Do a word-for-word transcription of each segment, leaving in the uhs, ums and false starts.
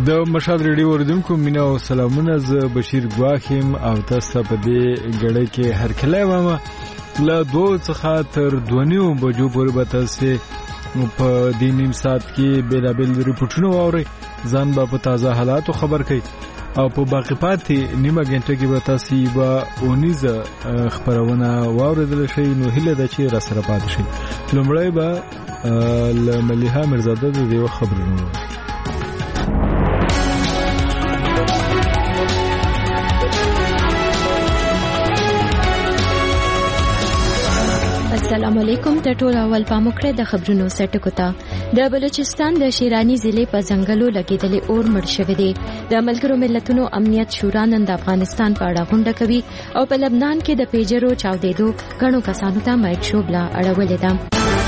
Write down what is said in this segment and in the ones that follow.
د مشال ریډیو اوریدونکو مینا او سلامونه. زه بشیر ګواخیم او تاسو په دې غړې کې هر کله ومه له دوه څخه تر دوه نیو بجو پورې به تاسو په دې نیم ساعت کې بیلابل ریپورتونه واورئ. ځان به په تازه حالاتو خبر کړئ او په باقی پاتې نیمه غنټه کې به تاسو به اونیزه خبرونه واوریدل شي. نو هیله ده چې را سره پاتې شئ. لومړی به له ملیحه مرزاده د دې خبرونه. السلام علیکم. د ټول اول پام وکړئ د خبرونو سرټکو ته. د بلوچستان د شیرانی ضلع په ځنګلو لګیدلې اور مړ شوی دی. د ملګرو ملتونو امنیت شورا نن د افغانستان په اړه غونډه کوي او په لبنان کې د پیجرو چاودېدو غنو کسانو ته مایک شوبلا اړولې ده.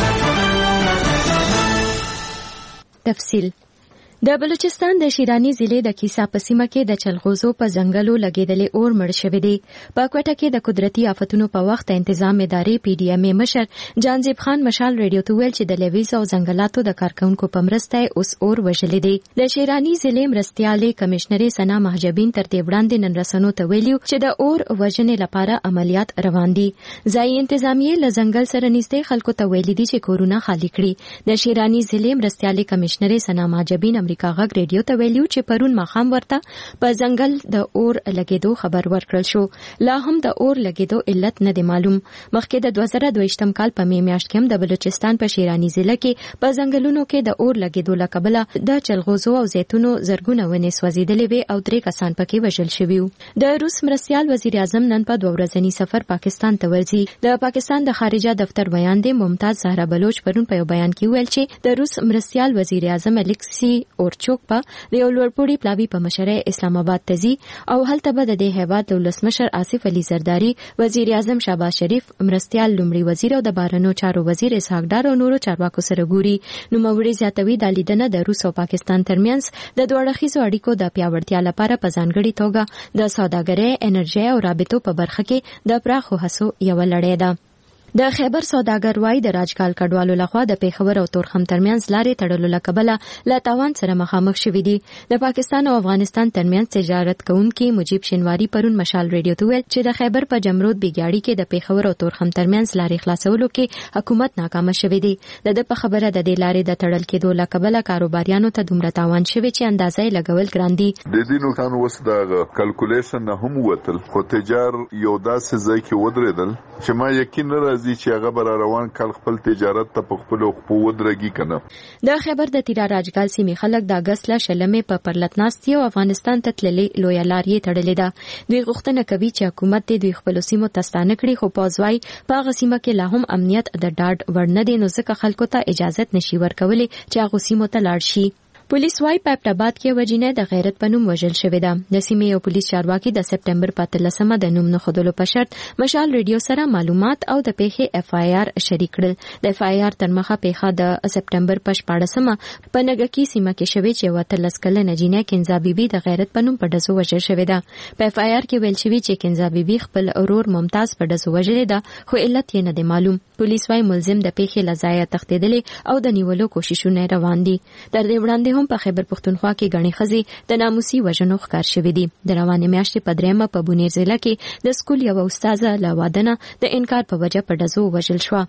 تفصیل. د بلوچستان د شیرانی ضلع د کیسا په سیمه کې د چلغوزو په ځنګلو لګیدلې اور مړ شوی دی. په کوټه کې د قدرتي آفتونو په وخت تنظیم ادارې پی ډی ایم ای مشر جانزیب خان مشال ریډیو ته ویل چې د لیویز او ځنګلاتو د کارکونکو په مرسته اوس اور وژلې دی. د شیرانی ضلع مرستيالې کمشنري سنا محجبین تر دې وړاندې نن رسنو ته ویلو چې د اور وژنې لپاره عملیات روان دي. ځای انتظامیه له ځنګل سره نږدې خلکو ته ویلي دي چې کورونه خالی کړي. د شیرانی ضلع مرستيالې کمشنري سنا محجبین امریکا غږ ریډیو ته ویلو چې پرون ماخام ورته په ځنګل د اور لګیدو خبر ورکړل شو. لا هم د اور لګیدو علت نه دی معلوم. مخکې د دوه زره دوه کال په می میاشت کې د بلوچستان په شیرانی ضلع کې په ځنګلونو کې د اور لګیدو لکبله د چلغوزو او زیتونو زرګونه ونې سوځیدلې وي او درې کسان پکې وژل شوي وو. د روس مرستيال وزیر اعظم نن په دوه ورځنی سفر پاکستان ته ورځي. د پاکستان د خارجه دفتر بیان دی ممتاز زهرا بلوچ پرون په یو بیان کې ویل چې د روس مرستيال وزیر اعظم الیکسی اورچوک په د یو لوړپوړي پلاوي په مشره اسلام آباد ته ځي او هلته به د دې هیواد د ولسمشر آصف علي زرداری، وزیر اعظم شهباز شریف، مرستيال لومړي وزیر او د بهرنیو چارو وزیر اسحاق ډار او نورو چارواکو سره ګوري. نو موري زیاتوي د لیدنه د روس او پاکستان ترمنځ د دوه اړخیزو اړیکو د پیاوړتیا لپاره په ځانګړي توګه د سوداګرۍ، انرژي او رابطو په برخه کې د پراخو هڅو یو لړۍ ده. د خیبر سوداګر وای د راجګال کډوالو لخوا د پیښور او تورخم ترمنځ لارې تړلو لکبله لا تاوان سره مخامخ شوې دي. د پاکستان او افغانستان ترمنځ تجارت کوونکي مجيب شینواری پرون مشال ریډیو ته ویل چې د خیبر په جمرود بیګاړي کې د پیښور او تورخم ترمنځ لارې خلاصولو کې حکومت ناکامه شوې دي. د د په خبره د دې لارې د تړل کېدو لکبله کاروباریانو ته دومره تاوان شوی چې اندازې لګول ګران دي. د دې نوښان وس د کلکولیشن نه هم وتل خو تجار یو داسې ځای کې ودرېدل چې ما یقین نه راځي چې هغه بر روان کال خپل تجارت ته په خپل خپل ودرګي کنه. د خیبر د تیرا راجګال سیمې خلک د اگست لا شلمې په پرلتناستي او افغانستان ته تللې لوی لارې تړلې ده. دوی غوښتنه کوي چې حکومت دې دوی خپل سیمو تستانه کړي خو پوزوي په هغه سیمه کې لا هم امنیت د ډاډ ورنه دي نو ځکه خلکو ته اجازه نشي ورکولې چې هغه سیمو ته لاړ شي. پولیس وايي په پټاباد کې وجینه د غیرت پنوم وژل شوې ده. د سیمې یو پولیس چارواکي د سپټمبر په اتلسمه د نوم نه خودلو په شرط مشال ریډیو سره معلومات او د پیښې اف آی آر شریک کړل. د اف آی آر تر مخه پیښه د سپټمبر په شپاړسمه په نګکی سیمه کې شوې چې وتلس کله نجینه کنزا بیبي د غیرت پنوم په دزو وژل شوې ده. په اف آی آر کې ویل شوی چې کنزا بیبي خپل اورور ممتاز په دزو وژل ده خو علت یې نه دی معلوم. پولیس وايي ملزم د پیښې لزایه تښتیدلې او د نیولو کوششونه روان دي. تر دې وړاندې هم په خیبر پختونخوا کې غني خزي د ناموسي وژنو ښکار شوې دي. د روانې میاشتې په دریمه په بونیر ضلع کې د سکول یو استاذه له وادنه د انکار په وجه په دزو وژل شو.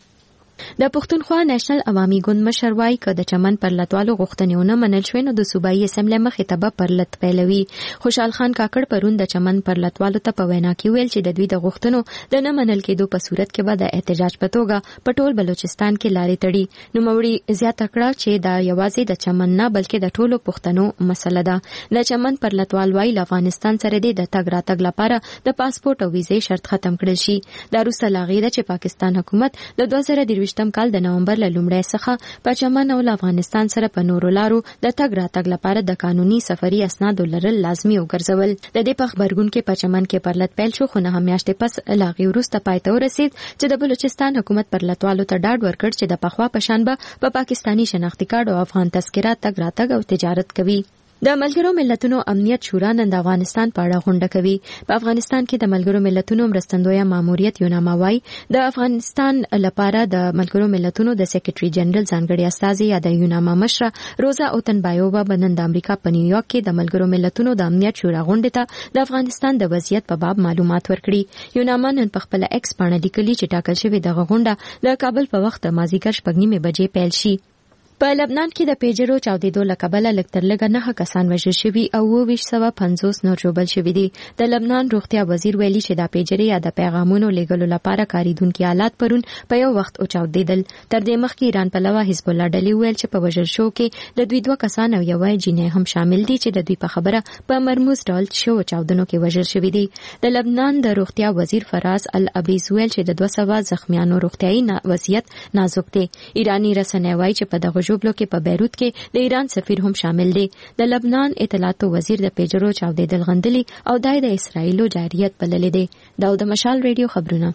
د پښتونخوا نېشنل عوامي ګوند مشر وايي چې د چمن پر لټوالو غوښتنونه منل شوې نو د صوبایي اسمبلی مخې ته به پر لټ پیلوي. خوشحال خان کاکړ پرون د چمن پر لټوالو ته په وینا کې ویل چې د دوی د غوښتنو د نه منل کېدو په صورت کې به د احتجاج په توګه په ټول بلوچستان کې لارې تړي. نو موري زیاته کړه چې دا یوازې د چمن نه بلکې د ټولو پښتنو مسله ده. د چمن پر لټوال وايي له افغانستان سره د تګ راتګ لپاره د پاسپورت او ویزې شرط ختم کړل شي. دا وروسته لاغیده چې پاکستان حکومت د دوه زره درویشتم کال د نومبر له لومړۍ څخه په چمن او افغانستان سره په نورو لارو د تګ راتګ لپاره د قانوني سفري اسناد لرل لازمي وګرځول. د دې په خبرګون کې په چمن کې پرلط پیل شو خو نه میاشتې پس لاغي وروسته پای ته ورسید چې د بلوچستان حکومت پر لټوالو ته ډاډ ورکړ چې د پخوا په شان به په پاکستاني شناختی کارت او افغان تذکره تګ راتګ او تجارت کوي. د ملګرو ملتونو امنیت شورا نن د افغانستان په اړه غونډه کوي. په افغانستان کې د ملګرو ملتونو مرستندویه ماموریت یوناما وايي د افغانستان لپاره د ملګرو ملتونو د سیکریټري جنرال ځانګړي استازي یا د یوناما مشره روزا اوتنبایووا بنن د امریکا په نیویارک کې د ملګرو ملتونو د امنیت شورا غونډې ته د افغانستان د وضعیت په باب معلومات ورکړي. یوناما نن په خپل ایکس باندې لیکلي چې ټاکل شوې دغه غونډه د کابل په وخت مازیګر شپږ نیمې بجې پیل شي. په لبنان کې د پیجرو چاودېدو له کبله لږ تر لږه نهه کسان وژل شوي او اووه سوه پنځوس نور ژوبل شوي دي. د لبنان روغتیا وزیر ویلي چې دا پیجرې یا د پیغامونو لیږلو لپاره کاریدونکي آلات پرون په یو وخت اوچاودېدل. تر دې مخکې ایران پلوه حزب الله ډلې ویل چې په وژل شو کې د دوی دوه کسان او یوه جینۍ هم شامل دي چې د دوی په خبره په مرموز ډول شو چاودنو کې وژل شوي دي. د لبنان د روغتیا وزیر فراس العبیس ویل چې د دوه سوه زخمیانو روغتیايي وضعیت نازک دی. ایرانی رسنۍ وایي چې په دغه ژوبلو کې په بیروت کې د ایران سفیر هم شامل دی. د لبنان اطلاعاتو وزیر د پیجرو چاودېدل غندلي او دای د اسرایلو جاریت بللې دی. دا د مشال ریډیو خبرونه.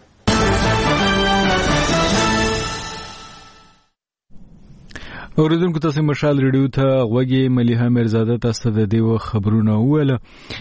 اوریدونکو تاسو مشال ریډیو ته غوږی ملیحه مرزاده تاسو د دیو خبرونه وله.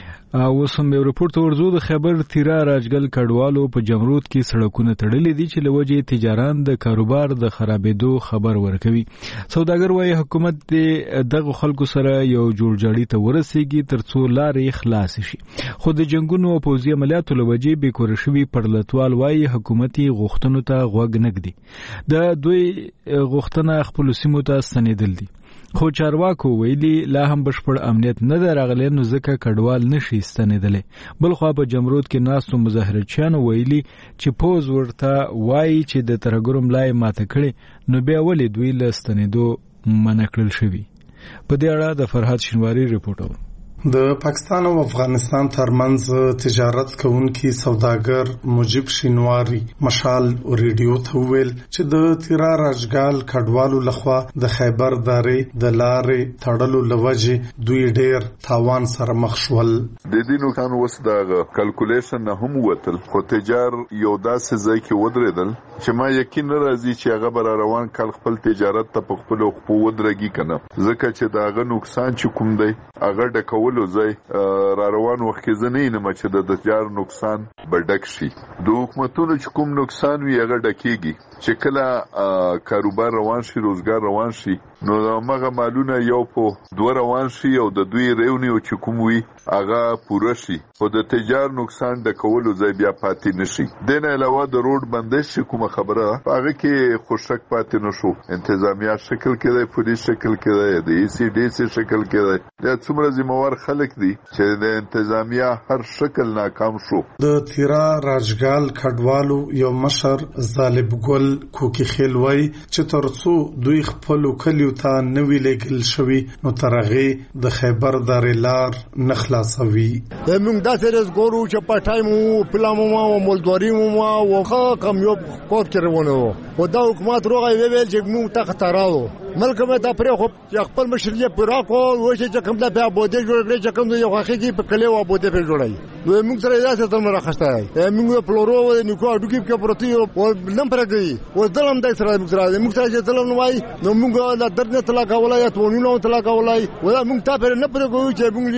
اوس هم یو رپورت ورزو د خبر تیرا راجګل کډوالو په جمرود کې سړکونه تړلې دي چې لوجه تجاران د کاروبار د خرابېدو خبر ورکوي. سوداګر وايي حکومت دغه خلکو سره یو جوړجاړي ته ورسیږي ترڅو لارې خلاص شي. خو د جنگونو او پوځي عملیاتو لوجه به کور شوی پرلطوال وايي حکومتي غوښتنو ته غوږ نګدي. د دوی غوښتنه خپل سیمو ته ستنېدل دي. خو چارواکو ویلي لا هم بشپړ امنیت نه درغلی نو ځکه کډوال نشي ستنېدلی. بل خو په جمرود کې ناستو مظاهرچیانو ویلي چې پوز ورته وایي چې د ترګرو ملای ماته کړي نو بیا ولې دوی له ستنېدو منع کړل شوي. په دې اړه د فرحات شینواری رپورټ اورو. د پاکستان او افغانستان ترمنځ تجارت کوونکی سوداګر مجيب شینواری مشال ریډیو ته ویل چې د تیرا راجګال کډوالو لخوا د خیبر دارې د لارې تړلو لوجه دوی ډېر تاوان سره مخ شول. د دې نو کان وس د کلکولیشن نه هم وتل خو تجار یو داسې ځای کې ودرېدل چې ما یقین راځي چې هغه بر روان کال خپل تجارت ته په خپل خپل ودرېږي کنه ځکه چې داغه نقصان چې کوم دی هغه ډکول زای را روان وخت کې زنه نه مچ د تجار نقصان بډک شي. د حکومتونو چې کوم نقصان وي هغه ډکیږي چې کله کاروبار روان شي روزګار روان شي نو هغه مالونه یو په دوه روان شي او د دوی ریونیو چې کوم وي هغه پوره شي او د تجار نقصان د کولو ځای بیا پاتې نشي. دنه علاوه د روډ بندش کوم خبره هغه کې خوشک پاتې نشو. انتظامیه شکل کې دی پولیس شکل کې دی د ای سی ډی سی شکل کې دی. د څومره ذمہوار خلک دي چې د انتظامیه هر شکل ناکام شو. د تیرا راجګال کډوالو یو مشر ظالب ګل کوکی خیل وای چې ترڅو دوی خپل کلیو ته نوې لګل شوی نو ترغه د خیبر دارې لار نخلاصوي. موږ دا سرز ګورو چې په ټایم پلامو او مولدوري مو او خا کم یو کوټ کړونه و دا حکومت روغه ویل چې موږ ته خطراو ملک مې دا پرې خو خپل مشرلې پورا کو و چې کوم دا بوده جوړ چې کوم یو خاخي کې په کلیو بوده په جوړای نو موږ سره دا څه تم راخسته موږ پلورو نو کو اډو کې پروتي او لم پرګي و دلم د سره موږ سره موږ سره چې دلم وای نو موږ لا درنه طلاق ولای ته ونیو طلاق ولای ولا موږ ته پر نه پرګو چې موږ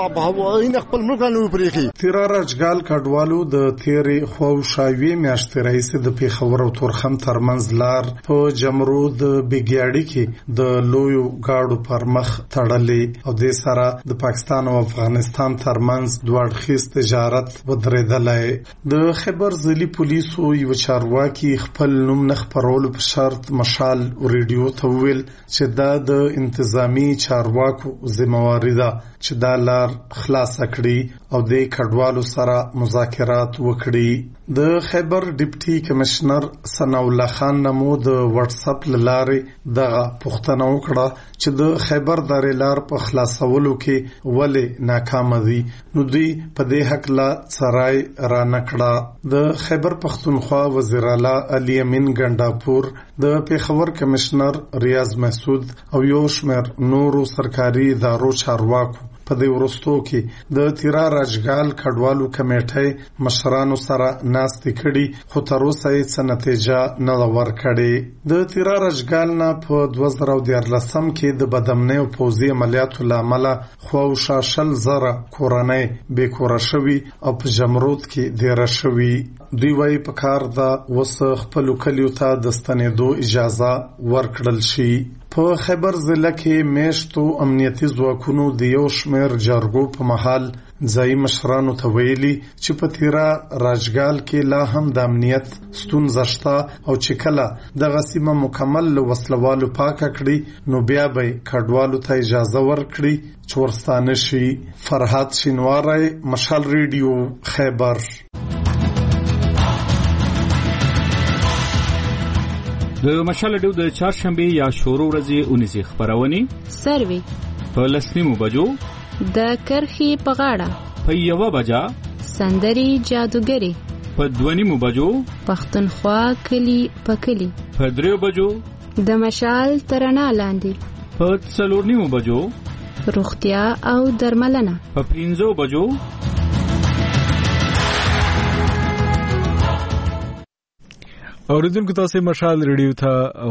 یې په خپل ملک نه پرېخي. تیرا راجګال کډوالو د تیرې خو شاوی میاشتې رئیس د پیښور او تورخم ترمنځ لار په جمرود بګیاړي کې د لویو گاډو پر مخ تړلې او د سره د پاکستان او افغانستان ترمنځ دوه اړخیز تجارت ودرېدلې. د خیبر ځلي پولیسو یو چارواکي خپل نوم نه خبرولو په شرط مشال ریډیو ته ویل چې دا د انتظامی چارواکو ذمہواری ده چې دا لار خلاص کړي او د کډوالو سره مذاکرات وکړي. د خیبر ډیپټي کمشنر ثنا الله خان نمو د واتس اپ لارې دغه پوښتنه وکړه چې د خیبر دارې لار په خلاصولو کې ولې ناکام دي نو دوی په دې حق لا سرای را نکړه. د خیبر پختونخوا وزیر اعلی علي امین ګنداپور د پیښور کمشنر ریاض محسود او یو شمېر نورو سرکاري ادارو چارواکو په دې وروستو کې د تیرا راجګال کډوالو کمیټې مشرانو سره ناستې کړي خو تر اوسه یې څه نتیجه نه ده ورکړې د تیرا راجګال نه په دوه زره دیارلسم کې د بدامنۍ او پوځي عملیاتو له امله خواوشا شل زره کورنۍ بېکوره شوي او په جمرود کې دیره شوي. دوی وایي په کار ده اوس خپلو کلیو ته د ستنېدو اجازه ورکړل شي. په خیبر ضلع کې میاشتو امنیتي ځواکونو د یو شمېر جرګو په مهال ځایي مشرانو ته ویلي چې په تیرا راجګال کې لا هم د امنیت ستونزه شته او چې کله دغه سیمه مکمل له وسلوالو پاکه کړي نو بیا به کډوالو ته اجازه ورکړي چې ورستانه شي. فرهاد شینواری، مشال ریډیو، خیبر. د مشال ډیو د چهارشنبه یا شورو ورځې اونیزي خبرونه سروي په لسنیمو بجو د کرخي په غاړه په یوه بجا سندري جادوګری په دونیمو بجو پښتونخوا کلی په کلی په دریو بجو د مشال ترنا لاندې په څلورنیمو بجو روغتیا او درملنه په پنځو بجو اوریدونکو تاسو مشال ریډیو ته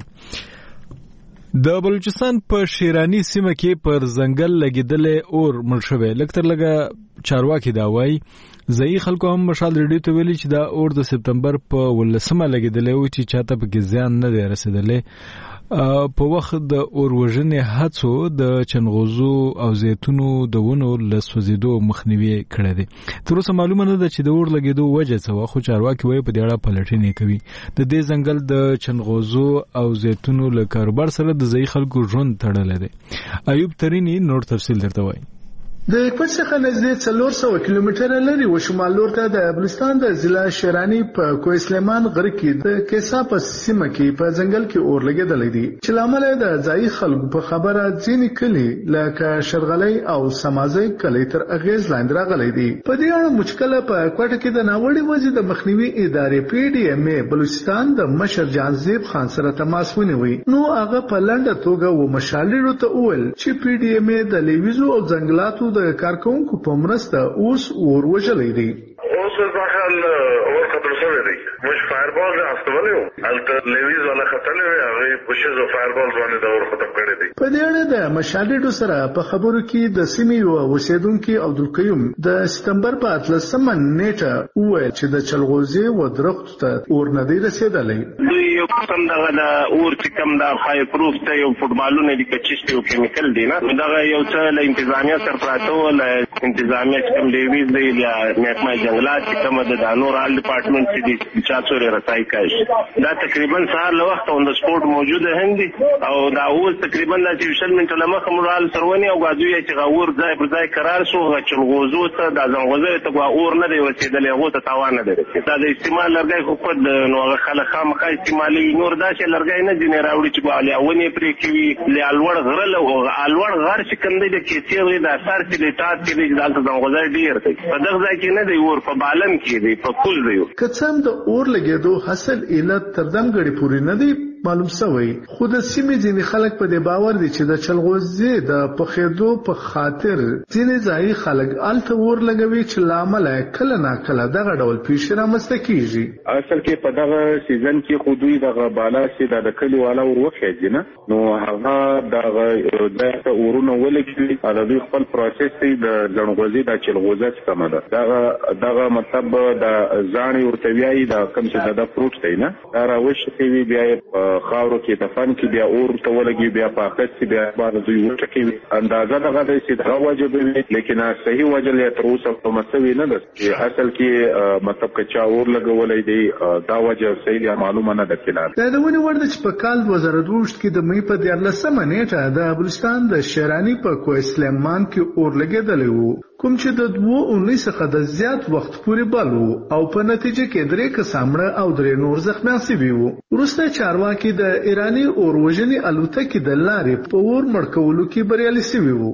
غوږی. د بلوچستان په شیرانی سیمه کې پر ځنګل لګیدلې اور مړ شوی. لکتر لګه چارواکي دا وایي ځایي خلکو هم مشال ریډیو ته ویلي چې دا اور د سپتمبر په ولسمه لګیدلې و چې چاته پکې زیان نه دی رسیدلی. په وخت د اور وژنې هڅو د چنغوزو او زیتونو د ونو له سوځېدو مخنیوي کړی دی. تر اوسه معلومه نه ده چې د اور لګېدو وجه څه وه، خو چارواکي وایي په دې اړه پلټنې کوي. د دې ځنګل د چنغوزو او زیتونو له کاروبار سره د ځایي خلکو ژوند تړلی دی. ایوب ترینی نور تفصیل درته وایي. د کوټ څخه نږدې څلور سوه کیلومتره لري و شمال لور ته د بلوچستان د ضلع شیرانی په کوه سلیمان غر کې د کیسا په سیمه کې په ځنګل کې اور لګېدلی دی چې لامل د ځایي خلکو په خبره ځینې کلي لکه شرغلی او سمازی کلی تر اغیز لاندې راغلی دی. په دې اړه مشکله په کوټه کې د ناوړي وضع د مخنیوي ادارې پی ډي ایم ای بلوچستان د مشر جانزیب خان سره تماس ونیوی. نو هغه په لنډه توګه و مشالېرو ته وویل چې پی ډي ایم ای د لیویزو او ځنګلاتو د کارکونکو په مرسته اوس اور وژلی دی. اوس ځکه اور خطر شوی دی. موږ فایربال راستولی وو، هلته لیویز والا ختلی وی، هغې په ښځو فایربال باندې د اور ختم کړی دی. په دې اړه د مشالېډو سره په خبرو کې د سیمې یوه اوسېدونکي عبدالقیوم د سپتمبر په اتلسمه نیټه وویل چې د چلغوزي و درختو ته اور نه دی رسېدلی. دوی یو قسم دغه د اور چې کوم د فایر پروف ته یو فوټبالونه دي که چیشت یو کیمیکل دی نه، دغه یو څه له انتظامیه سره پراته وو، له انتظامیه چې کوم لیویز دی یا محکمه جنګلات چې کومه د دانور آل ډپارټمنټ چې دي چا څورې رسایي کوي. دا تقریبا سهار له وخته اون د سپورټ موجوده هم دي او دا اوس تقریبا دا چې شل منټه له مخه موږ حال سرونی او غازوی چې غور ځای پر ځای قرار شو چلغوزو ته د ځنغوزو ته اور نه دی ورسېدلی، هغو ته تاوان نه دی رسېدلی. دا د استعمال لرګی خو خود نو هغه خلک خامخا استعمالوي. نور داسې لرګی نه ځینې راوړي چې به ونې پرې کوي. له الوړ غره له الوړ غر چې کوم دی د کیسې وي د اثار چې د ټاټ کې دی دلته ځنغوزی ډېر دی. په دغه ځای کې نه دی اور، په بالم کې دی، په کل دی. که څه هم د اور لګېدو حاصل علت تر دمګړې پورې نه دی معلوم شوی، خو د سیمې ځینې خلک په دې باور دي چې د چلغوزي د پخېدو په خاطر ځینې ځایي خلک هلته اور لګوي چې له امله کله ناکله دغه ډول پیښې رامنځته کېږي. اصل کې په دغه سیزن کې خو دوی دغه بالا چې د کلي والا ور وخېږي نه، نو هغه دغه ځای ته اورونه ولګوي او د دوی خپل پروسس دی د ځنغوزي د چلغوزه چې کومه ده دغه دغه مطلب د ځاڼې ورته وایي د کوم چې د فروټ دی نه، دا راوشکوي بیا یې خاورو کې دفن کې بیا اور ته ولګي، بیا په اخر کې بیا باندې دوی وټکوي. اندازه دغه دی چې دغه وجه به وي، لیکن صحیح وجه یې تر اوسه کومه سوې نه ده چې اصل کې مطلب که چا اور لګولی دی دا وجه صحیح معلومه نه ده. فلحال دا د ونې وړ ده چې په کال دوه زره دوه ویشت کې د مۍ په دیارلسمه نیټه د بلوچستان د شیرانی په کوه سلیمان کې اور لګېدلی و، کوم چې د دوه اونۍ څخه د زیات وخت پورې بل و او په نتیجه کې درې کسان مړه او درې نور زخمیان شوي وو. وروسته چارواکي د ایراني اور وژنې الوتکې د لارې په اور مړ کولو کې بریالي شوي وو.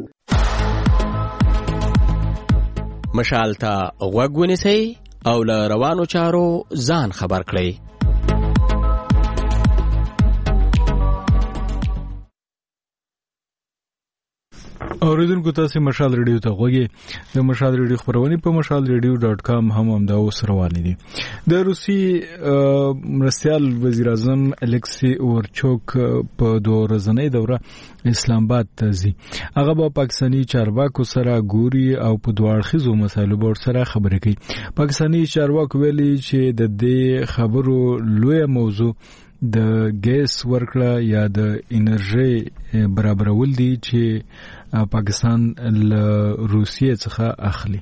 مشال ته غوږ ونیسئ او له روانو چارو ځان خبر کړئ. اوریدونکو تاسو مشال ریډیو ته غوږی د مشال ریډیو خبرونه په مشال ریډیو ډاٹ کام هم هم دا اوس روان دي. د روسي مرستيال وزیر اعظم الکسی اورچوک په دوه ورځنۍ دوره اسلام آباد ته ځي. هغه په پاکستاني چارواکو سره ګوري او په دوه اړخیزو مسایلو بور سره خبرې کوي. پاکستاني چارواکو ویلي چې د دې خبرو لوی موضوع د ګیس ورکړه یا د انرژي برابرول دي چې پاکستان له روسیې څخه اخلي.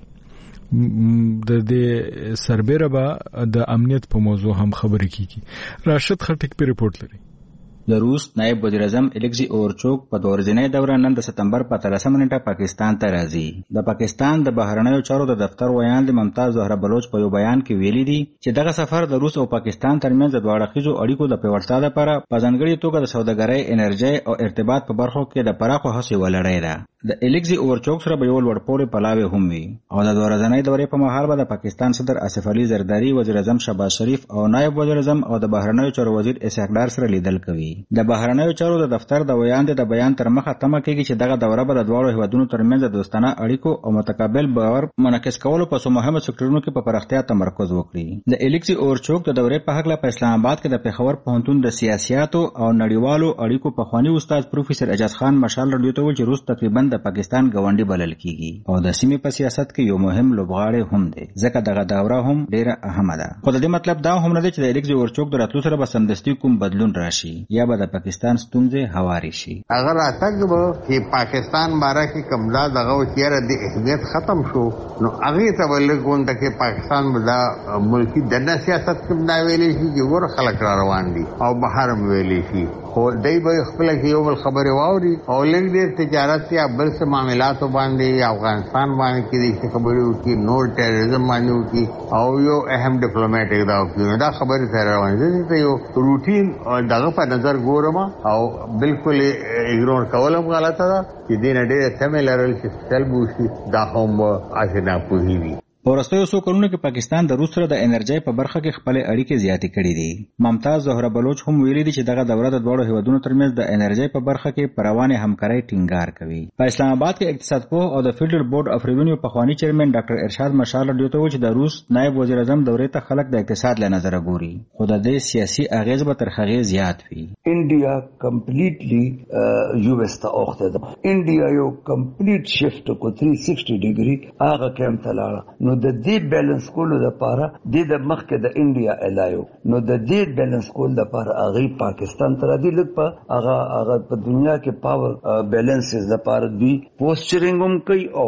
د دې سربېره به د امنیت په موضوع هم خبرې کیږي. راشد خټک په ریپورت لري. د روس نائب وزیر اعظم الکسی اورچوک په دوه ورځنۍ دوره نن د سپتمبر په اتلسمه نیټه پاکستان ته راځي. د پاکستان د بهرنیو چارو د دفتر ویاند ممتاز زهره بلوچ په یو بیان کې ویلي دي چې دغه سفر د روس او پاکستان ترمنځ د دوه اړخیزو اړیکو د پیاوړتیا لپاره په ځانګړي توګه د سوداګرۍ، انرژي او ارتباط په برخو کې د پراخو هڅو ولړۍ ده. د الکسی اورچوک سره به یو لوړ پورې پلاوي هم وي او د دوه ورځنۍ دورې په مهال به د پاکستان صدر آصف علي زرداری، وزیر اعظم شهباز شریف او نائب وزیر اعظم او د بهرنیو چارو وزیر اسحاق ډار سره لیدل کوي. د بهرنیو چارو د دفتر د ویاند د بیان تر مخه تمه کېږي چې دغه دوره به د دواړو هیوادونو ترمنځ د دوستانه اړیکو او متقابل باور منعکس کولو په څو مهمو سکتورونو کې په پراختیا تمرکز وکړي. د الکسی اورچوک د دورې په هکله په اسلام آباد کې د پېښور پوهنتون د سیاسياتو او نړیوالو اړیکو پخوانی استاد پروفیسور اجاز خان مشال رادیو ته ویل چې روس تقریبا د پاکستان ګاونډي بلل کیږي او د سیمې په سیاست کې یو مهم لوبغاړی هم دی، ځکه دغه دوره هم ډیره اهمه ده. خو د دې مطلب دا هم نه دی چې د الکسی اورچوک د راتلو سره به سمدستي کوم بدلون راشي یا به د پاکستان ستونزې هواري شي. اگر اتګ به چې پاکستان باره کې کمزا دغه چیرې د اهمیت ختم شو نو هغه ته ولګون ته کې پاکستان بلا ملکی دنه سیاست کې دا ویلې شي چې ور خلک را روان دي او بهر ویلې شي. خو دای به خپل کې یو بل خبره واوري او لږ ډېر تجارت یا بل څه معاملاتو باندې افغانستان باندې کې د خبرو کې نور ټیرریزم باندې کې او یو اهم ډیپلوماټیک دا کې دا خبره سره روان دي ته یو روټین دغه په نظر ګورم او بالکل ایګنور کولم غلطه ده چې دین ډېر سیملر چې سلبوشي دا هم اسنه پوهیږي. ورستیو څو کلونو کې پاکستان د روس سره د انرژي په برخه کې خپل اړیکې زیاتې کړې دي. ممتاز زهره بلوچ هم ویلي دي چې دغه دوره د دوه هیوادونو ترمنځ د انرژي په برخه کې پر روانه همکارۍ ټینګار کوي. په اسلام آباد کې اقتصاد پوه او د فیډرل بورډ اف ریونیو پخوانی چیرمن ډاکټر ارشاد مشال رادیو ته ویل چې د روس نائب وزیر اعظم دورې ته خلک د اقتصاد له نظر ګوري خو د دې سیاسي اغیز به تر هغه زیات وي. انډیا کمپلیټلی یو اس ته اوخته ده. انډیا یو کمپلیټ شفت کو تhree sixty ډیګري هغه کم تلاړه نو د دې بیلانس کولو لپاره د مخکې د انډیا الایو نو د دې بیلانس کول لپاره هغه پاکستان تر دې لږ په هغه هغه په دنیا کې پاور بیلانسز لپاره دی پوسچرینګ هم کوي او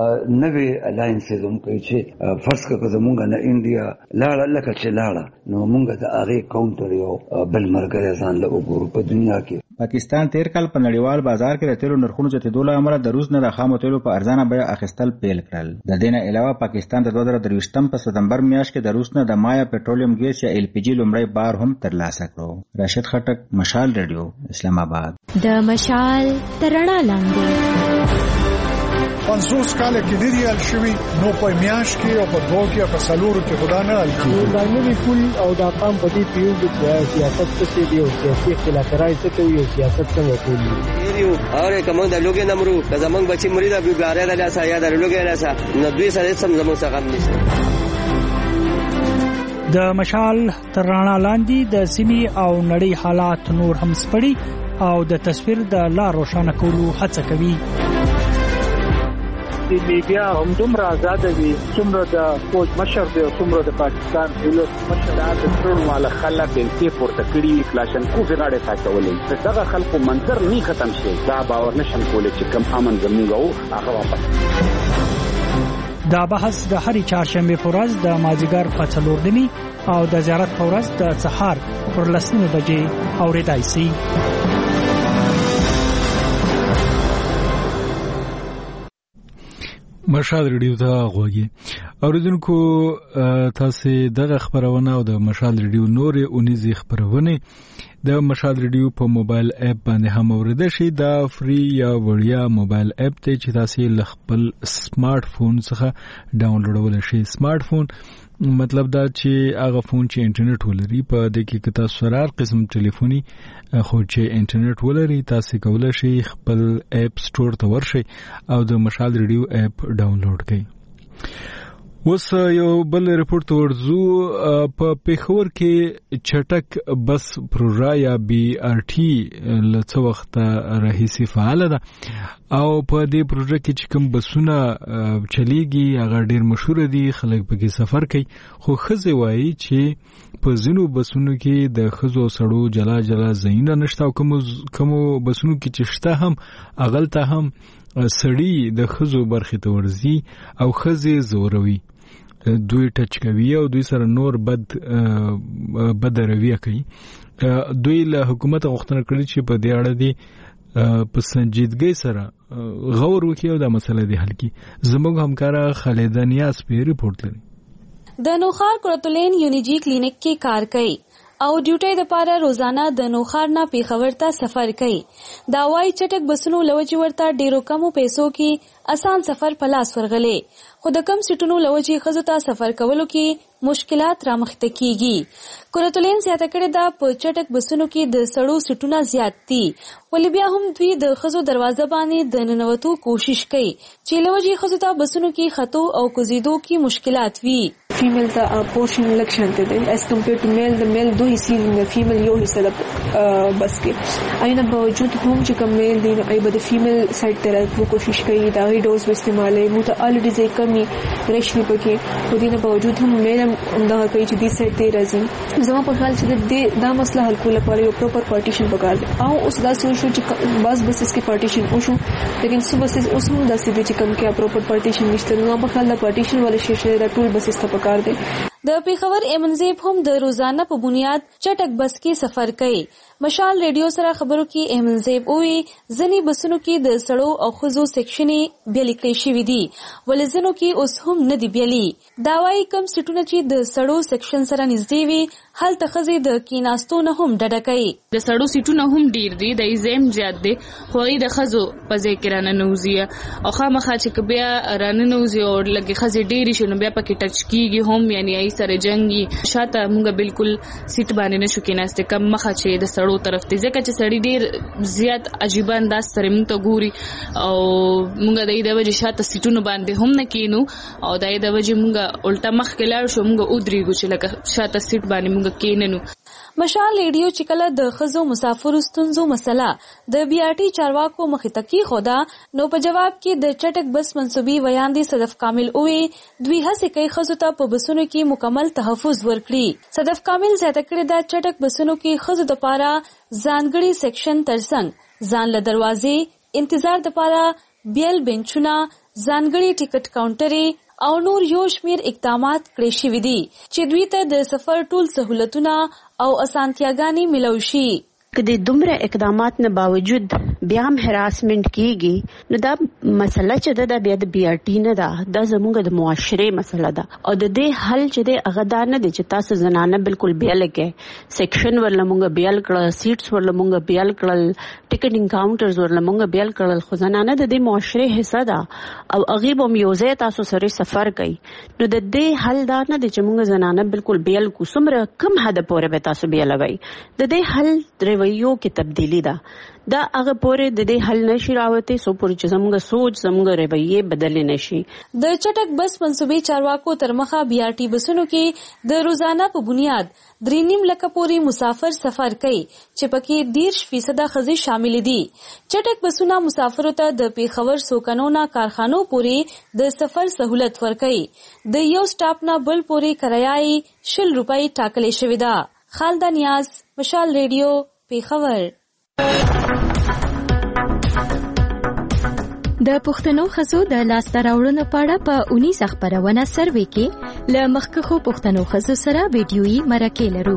نوې الاینسز هم کوي چې فرض کړه زمونږ نه انډیا لاړه لکه چې لاړه نو مونږ د هغه کاونټر یو بل مرګ ځان له وګورو په دنیا کې. پاکستان تیر کال په نړیوال بازار کې د تیلو نرخونو زیاتېدو له امله د روس نه د خامو تیلو په ارزانه بیه اخیستل پیل کړل. د دې نه علاوه پاکستان د دوه زره درویشتم په ستمبر میاشت کې د روس نه د مایا پټرولیم ګیس یا ال پی جی لومړی بار هم ترلاسه کړو. راشد خټک، مشال ریډیو، اسلام آباد. د مشال ترڼا لاندې پنځوس کاله کې لري الشوي نو په میاش کې او په دوه کې په سلورو کې خدا نه الکی دا نوی پول او دا پام په دې پیو کې سیاست څه دی او سیاسي اختلافات څه کوي او سیاست څنګه کوي یو اور کوم د لوګي نمرو زمنګ بچي مرید ابو ګاره د لاسه یا د لوګي لاسه نو دوی سره سم زمو څنګه غم نشي. د مشال ترڼا لاندې د سیمې او نړۍ حالات نور هم سپړي او د تصویر د لار روښانه کولو هڅه کوي. د میډیا هم دومره آزاد دي څومره د فوج مشر دی څومره د پاکستان ایلوس مشر د ټول مال خلک بنتي پورته کړي کلاشن کو غاړه تاکولې دغه خلکو منظر نه ختم شي دا باور نشم کولای چې کم امن زموږ او هغه واپس. دا بحث د هرې چهارشنبه په ورځ د مازیګر په څلور نیمې او د زیارت په ورځ د سهار پر لسمه بجې اورېدای شي. مشال ریډیو ته غوږی اوریدونکو تاسو دغه خبرونه او د مشال ریډیو نورې اونیزي خبرونه د مشال ریډیو په موبایل اپ باندې هم اوریدل شي. دا فری یا وړیا موبایل اپ ته چې تاسو له خپل سمارټ فون څخه ډاونلوډول شي. سمارټ فون مطلب دا چې هغه فون چې انټرنیټ ولري، په دې کې که تاسو سره هر قسم ټلیفوني خو چې انټرنیټ ولري تاسو کولی شئ خپل اپ سٹور ته ورشئ او د مشال ریډیو اپ ډاونلوډ کړئ. اوس یو بل رپورت ورزو. په پیښور کې چټک بس پروژه یا بي آر ټي له څه وخته راهیسې فعاله ده او په دې پروژه کې چې کوم بسونه چلیږي هغه ډېر مشهور دي، خلک پکې سفر کوي. خو ښځې وایي چې په ځینو بسونو کې د ښځو او سړو جلا جلا ځایونه نشته او کومو بسونو کې چې شته هم هغلته هم سړي د ښځو برخې ته ورځي او ښځې زوروي، دوی ټچ کوي او دوی سره نور بد بد رویه کوي. دوی له حکومت غوښتنه کړې چې په دې اړه دی په سنجیدګۍ سره غور وکړي او دا مسله دی حل کړي. زموږ همکاره خالده نیاز په ریپورت لري. د نوخار کورتولین یونیجی کلینیک کې کار کوي او ډیوټي د پاره روزانه د نوخار نه پیښور ته سفر کوي. دا وايي چټک بسونو لوجي ورته ډیرو کمو پیسو کې آسان سفر په لاس ورغلې، خو د کم سټونو لوجي خزو ته سفر کولو کې مشکلات رامخته کیږي. کورتولین زیاته کړې دا په چټک بسونو کې د سړو سټونه زیات دي، ولې بیا هم دوی د خزو دروازه باندې د ننوتو کوشش کوي چې لوجي خزو ته بسونو کې خطو او کوزیدو کې مشکلات وي. فیمیل ته پورشن لکشن ته دی as compared to male. د میل دوه حصے د فیمیل یو حصہ د بس کې اینا باوجود هم چې کوم میل دی نو ای به د فیمیل سایډ ته راځو کوشش کوي دا غي ډوز استعمالي مو ته الریډي ځای کمی رښنی پکې خو دینه باوجود هم میل هم دا کوي چې دې سایډ ته راځي. زما په خیال چې د دا مسله حل کول لپاره یو پروپر پارټیشن پکار دی او اوس دا شو چې بس بسس کې پارټیشن وشو، لیکن صبح سے اوس هم دا سې چې کوم کې پروپر پارټیشن نشته. نو په خیال دا پارټیشن ولا شي چې دا ټول بسس ته پکار دی. د پیښور ایمنزیب هم د روزانه په بنیاد چټک بس کې سفر کوي. مشال ریډیو سره خبرو کې ایمنزیب وی ځنی بسونو کې د سړو او خزو سیکشنې بیل کړی شوی دي، ولې ځنو کې اوس هم نه دی بیلی. دا وايي کم سټونه چې د سړو سیکشن سره نږدې وي هل تخزي د کیناستو نه هم ډډه کوي. د سړو سټونه هم ډیر دي، د ایزم زیات دي، خو ای د خزو په ذکر نه نوزي او خامخا چې بیا رانه نوزي او لګي خزي ډیر شنو بیا پکې ټچ کیږي هم، یعنی ای سره جنگي شاته مونږ بالکل سیټ باندې نشو کېناسته کم مخه چې د سړو طرف ته ځکه چې سړی ډیر زیات عجیب انداز سره مونږ ته ګوري او مونږ د دې د وجه شاته سیټونو باندې هم نه کینو او د دې د وجه مونږ الټا مخ کې لاړ شو مونږ ودرېږو چې لکه شاته سیټ باندې مونږ کیننو. مشال ریډیو چې کله د خزو مسافر ستونزو مسله د بي آر ټي چارواکو مخې ته کی خودا نو په جواب کې د چټک بس منسوبي ویاندې صدف کامل اوې دوی هڅه کوي خزو ته په بسونو کې مکمل تحفظ ورکړي. صدف کامل زیاته کړې دا چټک بسونو کې خزو د پاره ځانګړي سیکشن ترڅنګ ځان له دروازې انتظار د پاره بیل بنچونه ځانګړي ټیکټ کاونټرې او نور یو شمیر اقدامات کړی شوي دي چې دوی ته د سفر ټول سہولتونه او اسانتیاګانې ملو شي. که د دومره اقدامات نه باوجود بیا هم هراسمنت کیږي نو دا مسله چې ده بیا د بي آر ټي نه ده، دا زموږ د معاشره مسله ده او د دې حل چې دی هغه دا نه دی چې تاسو زنانه بالکل بیل کې سیکشن ورله مونږ بیل کړل، سیټس ورله مونږ بیل کړل، ټیکټینګ کاونټرز ورله مونږ بیل کړل، خو زنانه د دې معاشره حصہ ده او هغه به میوزه تاسو سره سفر کوي. نو د دې حل دا نه دی چې مونږ زنانه بالکل بیل کو سمره کم حد پورې به تاسو بیلوي. د دې حل رویو کې تبدیلی ده، دا هغه پورې د دې حل نشي راوته سو پورې چې زموږ سوچ زموږ رویه بدل نشي. د چټک بس منسوبي چارواکو تر مخه بي آر ټي بسونو کې د روزانه په بنیاد درې نیم لکه پورې مسافر سفر کوي چې پکې دیرش فیصد خزي شامل دي. چټک بسونه مسافرو ته د پیښور سوکنونا کارخانو پورې د سفر سہولت ورکوي. د یو سټاپ نه بل پورې کرایه شل روپۍ ټاکلې شوې ده. خالده نیاز، مشال ریډیو، پیښور. د پښتنو ښځو د لاسته راوړنو په اړه په اونیزه خپرونه سروې کې له مخکښو پښتنو ښځو سره ویډیويي مرکې لرو.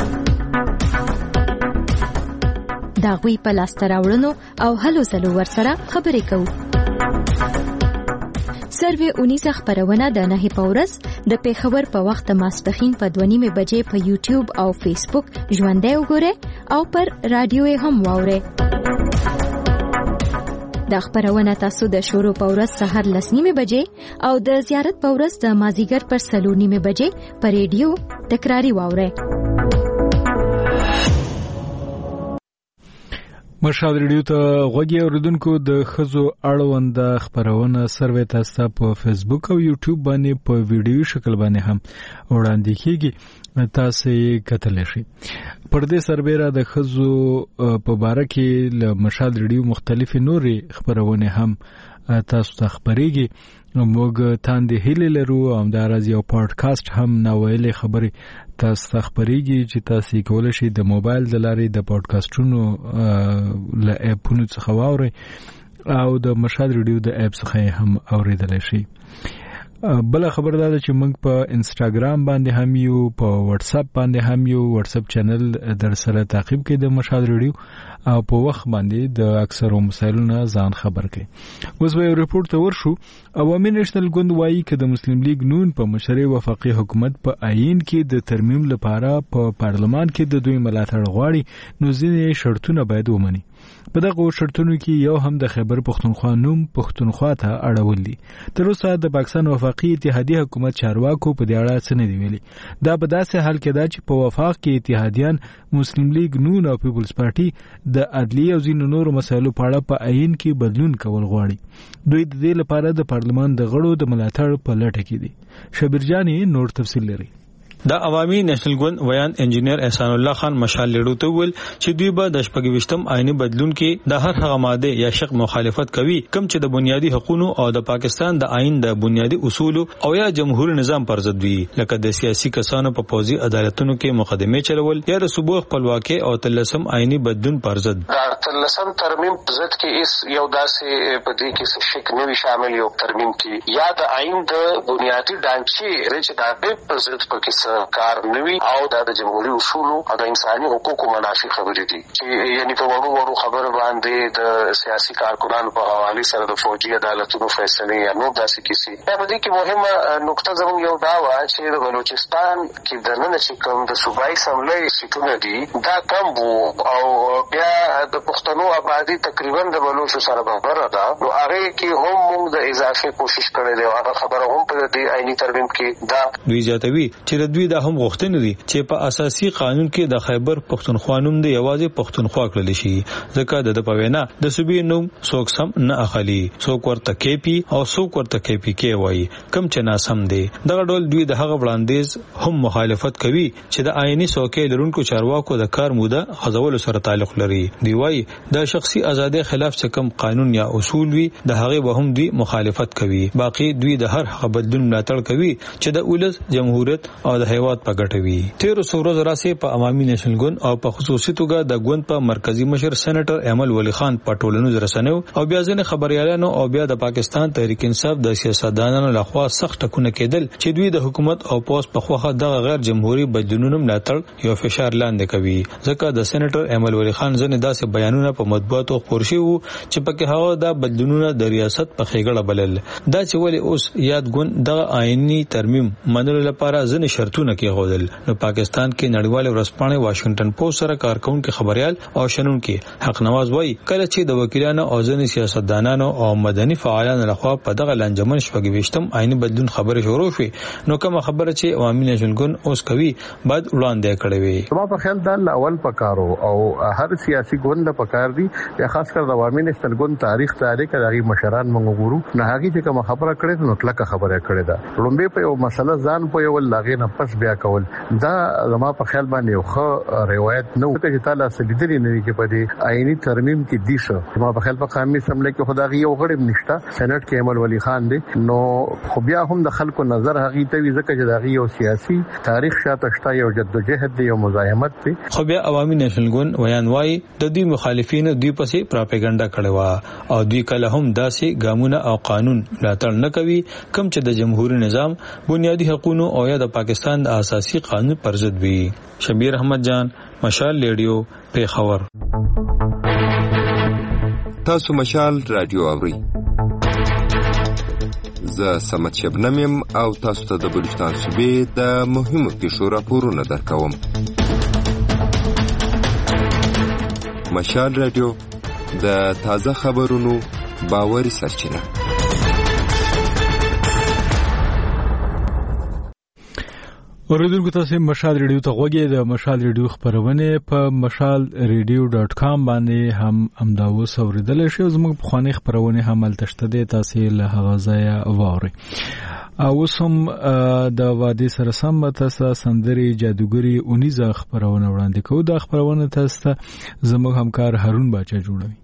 د هغوی په لاسته راوړنو او هلو ځلو ورسره خبرې کوو. سروې اونیزه خبرونه د نهي پورس د پیښور په وخت ماسپخین په دوه نیمه بجې په یوټیوب او فیسبوک ژوندۍ وګورئ او پر رادیو هم واورئ. د خبرونه تاسو د شروع په ورځ سهار لس نیمه بجې او د زیارت په ورځ د مازیګر پر څلور نیمه بجې په ریډیو تکراری واورئ. مشال ریډیو ته غوږی اوریدونکو د خزو اړوند خبرونه سروې تاسو په فیسبوک او یوټیوب باندې په ویډیو شکل باندې هم وړاندې کیږي، تاسو یې کتلی شئ. پر دې سربېره د خزو په باره کې له مشال ریډیو مختلفې نورې خبرونه هم تاسو ته خبرېږي. موږ تاندې هیلې لرو او همداراز یو پاډکاسټ هم ناویلې خبرې تاسو ته خبرېږي چې تاسو یې کولی شئ د موبایل د لارې د پاډکاسټونو له اپونو څخه واورئ او د مشال ریډیو د اپ څخه هم اورېدلی شئ. بل خبر دا چې موږ په انسټاګرام باندې هم یو، په واتس اپ باندې هم یو. واتس اپ چینل در سره تعقیب کړئ د مشال ریډیو او په وخت باندې د اکثرو مسایلونو ځان خبر کړئ. اوس به یو ریپورت ته ورشو. عوامي نېشنل ګوند وایي چې د مسلم لیگ نون په مشرۍ وفاقي حکومت په آئین کې د ترمیم لپاره په پارلمان کې د دوی ملاتړ غواړي، نو ځینې شرطونه باید ومني. په دغه شرطونو کې یو هم د خیبر پښتونخوا نوم پښتونخوا ته اړول دي. تر اوسه د پاکستان وفاقي اتحادیه حکومت چارواکو په دې اړه څه نه دی ویلي. دا په داسې حال کې ده چې په وفاق کې اتحادیان مسلم لیگ نون او پیپلز پارټي د عدلیې او ځینو نورو مسایلو په اړه په آئین کې بدلون کول غواړي. دوی د دې لپاره د پارلمان د غړو د ملاتړ په لټه کې دي. شبیر جانی نور تفصیل لري. د عوامي نېشنل ګوند ویان انجینیر احسان الله خان مشال لیډو ته ویل چې دوی به د شپږویشتم آئینی بدلون کې د هر هغه ماده یا شق مخالفت کوي کوم چې د بنیادی حقوقو او د پاکستان د آئین د بنیادی اصول او یا جمهوریت نظام پر ضد وي، لکه د سیاسي کسانو په پوزي عدالتونو کې مقدمه چلول یا د صوبو خپلواکي او تلسم آئینی بدلون پر ضد. د تلسم ترمیم پر ضد کې اس یو داسې په دې کې څه شک نه وي شامل، یو ترمیم کې یا د آئین د بنیادی ډانچې رچ د پر ضد په کې کار نوي او د جمهوریت اصول او د انساني حقوقو منافي خبرې دي چې یعنی په وړو وړو خبره باندې د سیاسي کارکونانو په حواله سره د فوجي عدالتونو فیصله یا نو داسې کیسې. په دې کې مهمه نقطه زموږ یو دا و چې د بلوچستان کې د نن چې کوم د صوبایي اسمبلی سیټونه دي دا کم وو او بیا د پښتنو آبادی تقریبا د بلوچ سره برابر ده، نو هغه کې هم موږ د اضافه کوشش کړې ده. هغه خبره هم په دې آئینی ترمیم کې دا دوی جاتوي چې دوی د هم غوښتنه دي چې په اساسي قانون کې د خیبر پښتونخوا نوم د یوازې پښتونخوا کړل شي، ځکه د پوینا د صوبې نوم څوک سم نه اخلي، څوک ورته کېپی او څوک ورته کېپی کې وایي، کم چې ناسم دي. دغه ډول دوی د هغه وړاندیز هم مخالفت کوي چې د آئینی څوکۍ لرونکو چارواکو د کار موده غځولو سره تعلق لري. دی وایي د شخصي ازادۍ خلاف چې کم قانون یا اصول وي د هغه به هم دوی مخالفت کوي. باقي دوی د هر هغه بدلون ملاتړ کوي چې د ولس جمهوریت او د هیواد په ګټه وي. تیر څورز راسي په عوامي نېشنل ګوند او په خصوصي توګه د ګوند په مرکزی مشر سېنیټر امل ولی خان په ټولنیزو رسنیو او بیا ځینې خبريالانو او بیا د پاکستان تحریک انصاف د سیاستدانانو لخوا سخت ټکونه کېدل چې دوی د حکومت او پوس په خوخه د غیر جمهوریت بدلونونو ملاتړ یو فشار لاندې کوي. ځکه د سېنیټر امل ولی خان ځنې داسې بیانونه په مطبوعاتو خپور شوي وو چې پکې هغه د بدلونونو د ریاست په خېګړه بلل. دا چې ولې اوس یاد ګوند د آئینی ترمیم منلو لپاره ځنې شرطونه کېښودل، نو پاکستان کې نړیوال ورځپاڼې واشنگټن پوسټ سره کارکونکو خبريال او شنونکو حق نواز وایي کله چې د وکیلانو او ځینې سیاستدانانو او مدني فعالانو لخوا په دغه لنجمن شپږویشتم آئینی بدلون خبره شروع شي، نو کوم خبره چې عوامي نېشنل ګوند اوس کوي باید وړاندې کړي وي. ما په خیال دا اول پکارو او هر سیاسي ګوند په کار دي، خاص کر د عوامي نېشنل ګوند تاریخ تاریخ دغه مشران موږ ګورو نه هغه چې کوم خبره کړي نو کله خبره کړي دا لومبه په یو مسله ځان په یو لاغې نه پس بیا کول دا زما په خیال باندې یو ښه روایت نه و چې تعالی سلیدلی نه کې په دې آئینی ترمیم کې دي شو. زما په خیال په قومي اسمبلی کې خدای یو غړي نشته سېنات کې امل ولی خان دی، نو خو بیا هم د خلکو نظر هغه ته وی ځکه چې دا یو سیاسي تاریخ شاته شته، یو جدوجہد دی، یو مزاحمت دی. خو بیا عوامي نېشنل ګوند ویان وایي د دې مخالفینو دوی پسې پراپګاندا کړي وا او دوی کله هم داسې ګامونه او قانون ملاتړ نه کوي کوم چې د جمهوریت نظام بنیادی حقوقو او یا د پاکستان د اساسي قانون پر ضد وي. شبیر احمد جان، مشال ریډیو، پیښور. تاسو مشال رادیو اورئ. زه سمت شبنم یم او تاسو ته د بلوچستان صوبې د مهمو پیښو راپورونه درکوم. مشال رادیو د تازه خبرونو باوري سرچینه. اوریدونکو تاسو مشال ریډیو ته غوږی د مشال ریډیو خبرونه په مشال ریډیو ډاټ کام باندې هم امداو اوریدل شي. زموږ په خواني خبرونه هم تلشته دي، تاسو له هغه ځای واره. او سم د وادي سره سم تاسو سندري جادوګری اونیزه خبرونه وړاندې کوو. د خبرونه تاسو زموږ همکار هارون باچا جوړوي.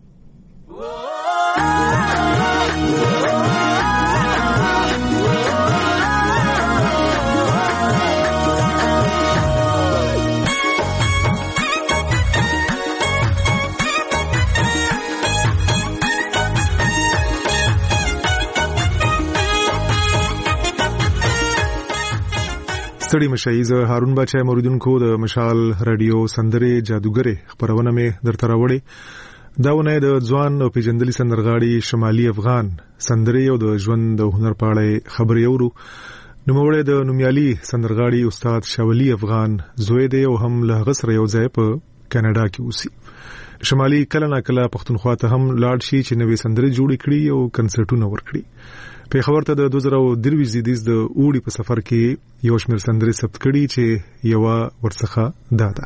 ستړي مشایز هارون بچای موریدونکو د مشال رادیو سندري جادوګری خبرونه مې درته راوړې. داونه د ځوان او پیجندلي سندرغاړي شمالي افغان سندري او د ژوند د هنر په اړه خبرې اورو. نوموړی د نومیالي سندرغاړي استاد شاولي افغان زوی دی او هم له غسر یو ځای په کاناډا کې اوسي. شمالي کله نا کله پښتونخوا ته هم لاړ شي چې نوې سندري جوړې کړي او کنسرټونه ورکړي. په خبر ته د دوه زره درې زیدیز د اوړي په سفر کې یو شمېر سندري ثبت کړي چې یو ورڅخه داده.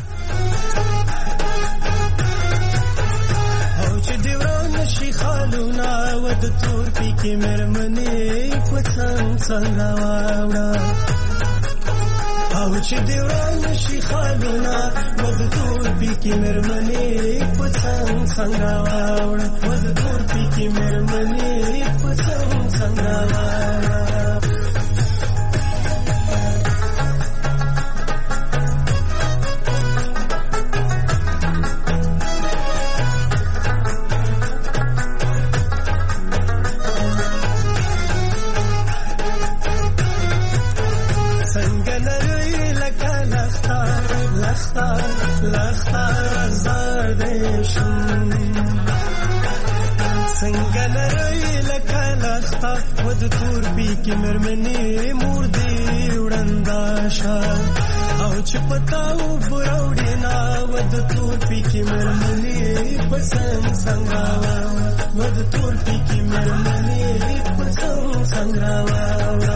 او چې دیوان شي خالونه ود تور پی کې مرمنې پڅنګ څنګه واوړه. او چې دیوان شي خالونه ود تور پی کې مرمنې پڅنګ څنګه واوړه. ود تور پی کې مرمنې پڅنګ څنګه واوړه. تور پی کې مرمنې مور دې وړندا شا. او چې پتاو براوډې نا ود تور پی کې مرمنې پسند څنګه وا. ود تور پی کې مرمنې پسند څنګه وا.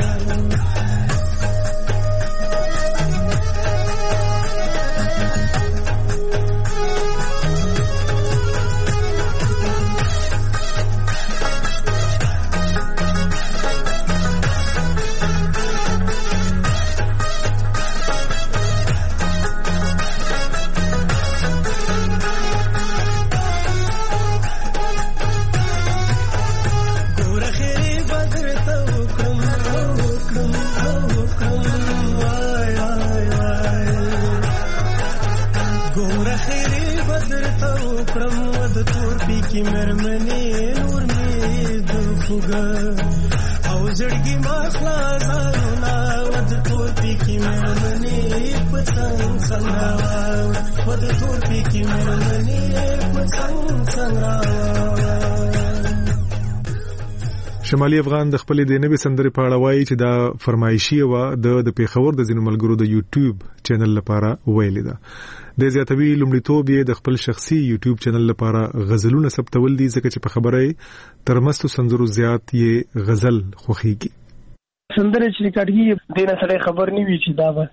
شمالي افغان د خپل د نوې سندرې په اړه وایي چې دا فرمایشي و د د پیښور د ځینو ملګرو د یوټیوب چینل لپاره ویلې ده. د زیاتوي لومړیتوب یې د خپل شخصي یوټیوب چینل لپاره غزلونه ثبتول دي ځکه چې په خبره تر مستو سندرو زیات یې غزل خوخيږي. سندره چې کاټګي دینه سره خبر نه وی چې دا به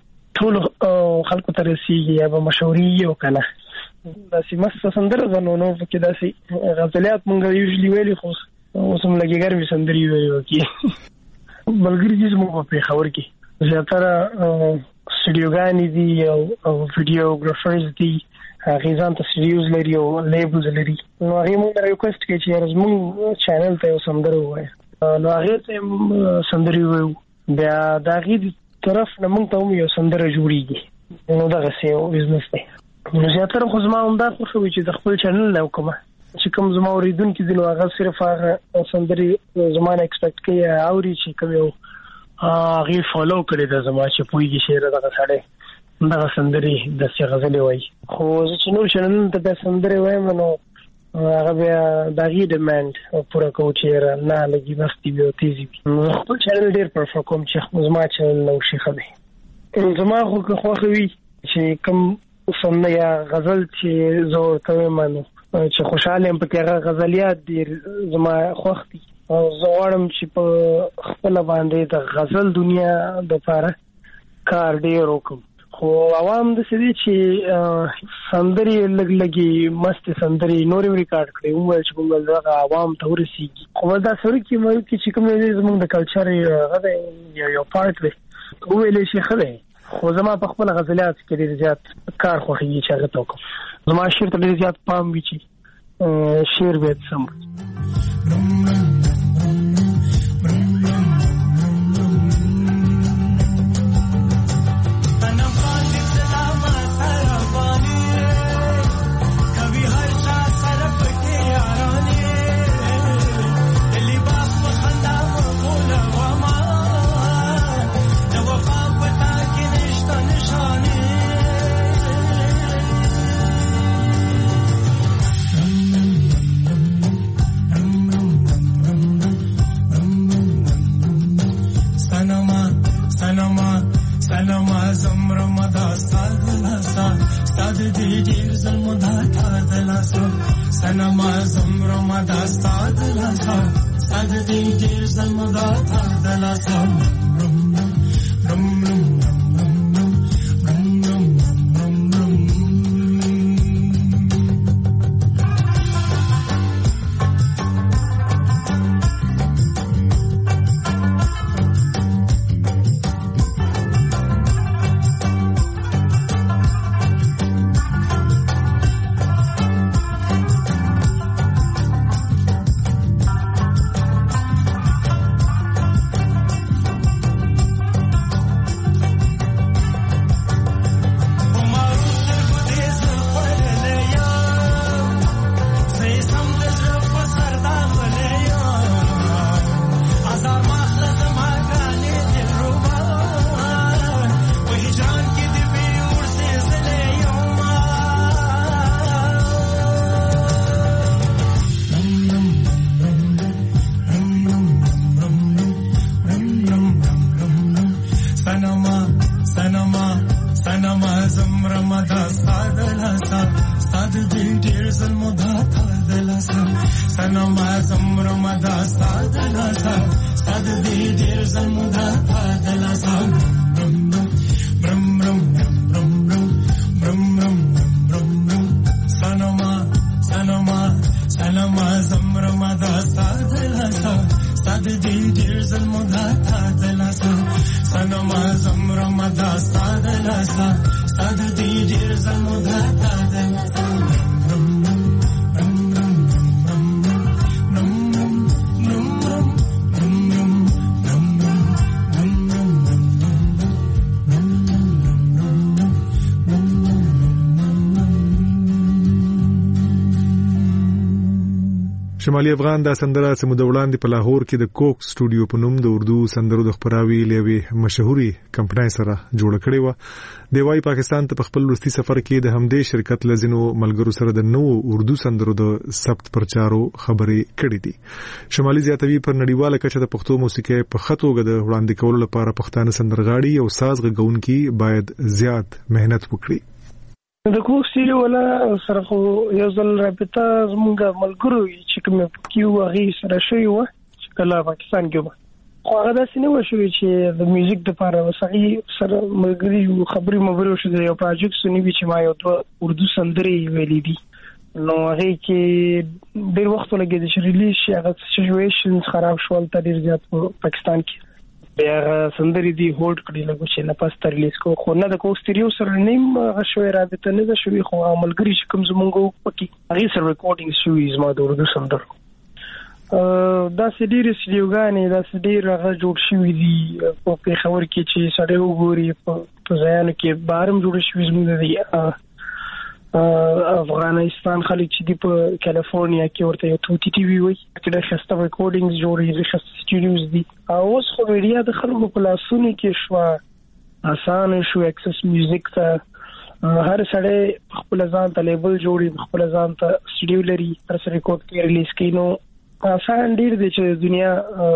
ټول خلکو ته رسیږي یا به مشهوري یو کنه. دا سیمه سندره زنونو کې داسي غزلیات مونږ یوزلی ویلي خو اوسم لګي ګرمي سندري ویو کی بلګری چې موږ په خبر کې زیاتره سټډیوګانی دي او ویډیوګرافرز دي هغه ځان ته سټډیوز لري او لیبلز لري. نو هغه موږ ریکوست کوي چې زموږ چینل ته سندره وایي. نو هغه ته سندري وایو بیا دا غي طرف نه موږ ته یو سندره جوړیږي. نو دا څه یو بزنس دی. نو زیاتره خو زما هم دا خو چې د خپل چینل له کومه چې کوم زما اوریدونکو دي نو هغه صرف هغه سندري زمانه ایکسپیکټ کوي اوري چې کوم یو هغه فالو کړي د زما چې پویږي شعر دغه سړی دغه سندري د څه غزلې وایي. خو چې نور چینل ته د سندري وایم نو هغه بیا دغه ډیماند پوره کوي چې نه لګي وختي به تیزی خپل چینل ډیر پرفر کوم چې زما چینل نو شي خبي زما خو خو خوي چې کوم فن یا غزل چې زور کوي مانو چې خوشاله ام په هغه غزلیات ډیر زما خوختي او زوړم چې په خپل باندې د غزل دنیا د لپاره کار ډیر وکم خو عوام د سړي چې سندري لګ لګي مست سندري نورې ریکارډ کړي موږ چې کوم دغه عوام ته ورسیږي خو دا سړي کې مې چې کوم دې زموږ د کلچر غږ یو پارت دی ویلې شي خله خو زما په خپل غزلات کې ډیر زیات کار خوښي چې هغه توکم زما شعر ته ډیر زیات پام وی چې شعر به سم شمالي افغان دا سندره سمود وړاندې په لاهور کې د کوک سټوډیو په نوم د اردو سندرو د خبراوي لوي مشهوري کمپنۍ سره جوړ کړې و د وای پاکستان ته په خپل وروستي سفر کې د همدې شرکت لزینو ملګرو سره د نو اردو سندرو د ثبت پرچارو خبرې کړې دي شمالي زیاتوي پر نړیواله کچه د پښتو موسیقي په خطوګه د وړاندې کولو لپاره پښتانه سندرغاړي او ساز غږونکي باید زیات مهنت وکړي د کوک سټوډیو ولا سره خو یو ځل رابطه زموږ ملګرو چې کوم کیو هغه سره شوی و چې کله پاکستان کې خو هغه داسې نه و شوی چې د میوزیک د لپاره وسعي سره ملګری خبرې مبرو شو یو پروژیکټ سنوي چې ما یو د اردو سندرې ویلې دي نو هغه کې ډېر وخت لګیږي چې ریلیز شي هغه سچويشنز خراب شول ته ډېر زیات پاکستان کې بیا سندري دی هولډ کړی لګو چې نه پاس تر ریلیز کو خو نه د کوک سټوډیو سره نیم غشوي رابطه نه ده شوی خو عملګری چې کوم زمونږ پکې هغه سره ریکارډینګ شوی زما د اردو سندر دا سړي سټوډیوګانې دا سړي راغ جوړ شوی دي په پیښور کې چې سړی وګوري په ځایانو کې بارم جوړ شوی زموږ دی افغانستان خلک چې دی په کالیفورنیا کې ورته یو توتی ټي وي وي چې د خسته ریکارډینګز جوړي د خسته سټوډیوز دي او اوس خو میډیا د خلکو په لاسونو کې شو آسان شو اکسس میوزیک ته هر سړی خپل ځان ته لیبل جوړي، خپل ځان ته سټډیو لري، هر څه ریکارډ کوي، ریلیز کوي. نو آسان ډیر دی چې دنیا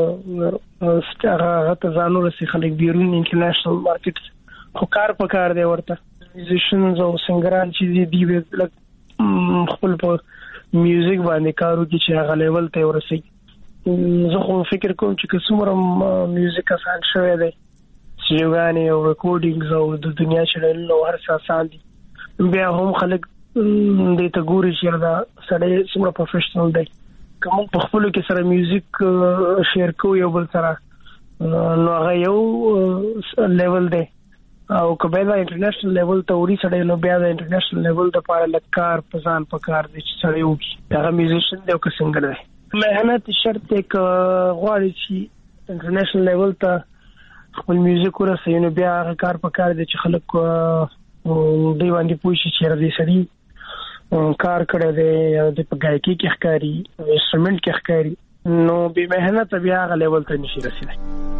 هغه ته ځانو رسي خلک بیرون انټرنیشنل مارکیټ خو کار په کار دی ورته. میوزیشنز او سنگران چې دی دی خپل په میوزیک باندې کارو کې چې هغه لیول ته ورسي. زه خو فکر کوم چې څومره میوزیک آسان شوی دی، سیوګانی او ریکارډینګز او د دنیا چلل او هر څه آسان دي. بیا هم خلک دې ته ګوري چې دا سړی څومره پروفیشنل دی. کوم په خپل کې سره میوزیک شیر کوي یو بل سره، نو هغه یو لیول دی. او کله دا انټرنیشنل لیول ته وري سړی نو بیا د انټرنیشنل لیول د پاره لکار پسان پکار دي چې سړی وږي هغه میوزیشن دی او که سنگر دی. مهنت شرط یک غواړي چې انټرنیشنل لیول ته خپل میوزیک ورسوي، نو بیا هغه کار پکار دي چې خلک دوی باندې پوه شي چې دې سړي کار کړی دی، د په ګایکی کې ښکاري، انسټرومنټ کې ښکاري، نو بې مهنت بیا هغه لیول ته نشي رسیدلی.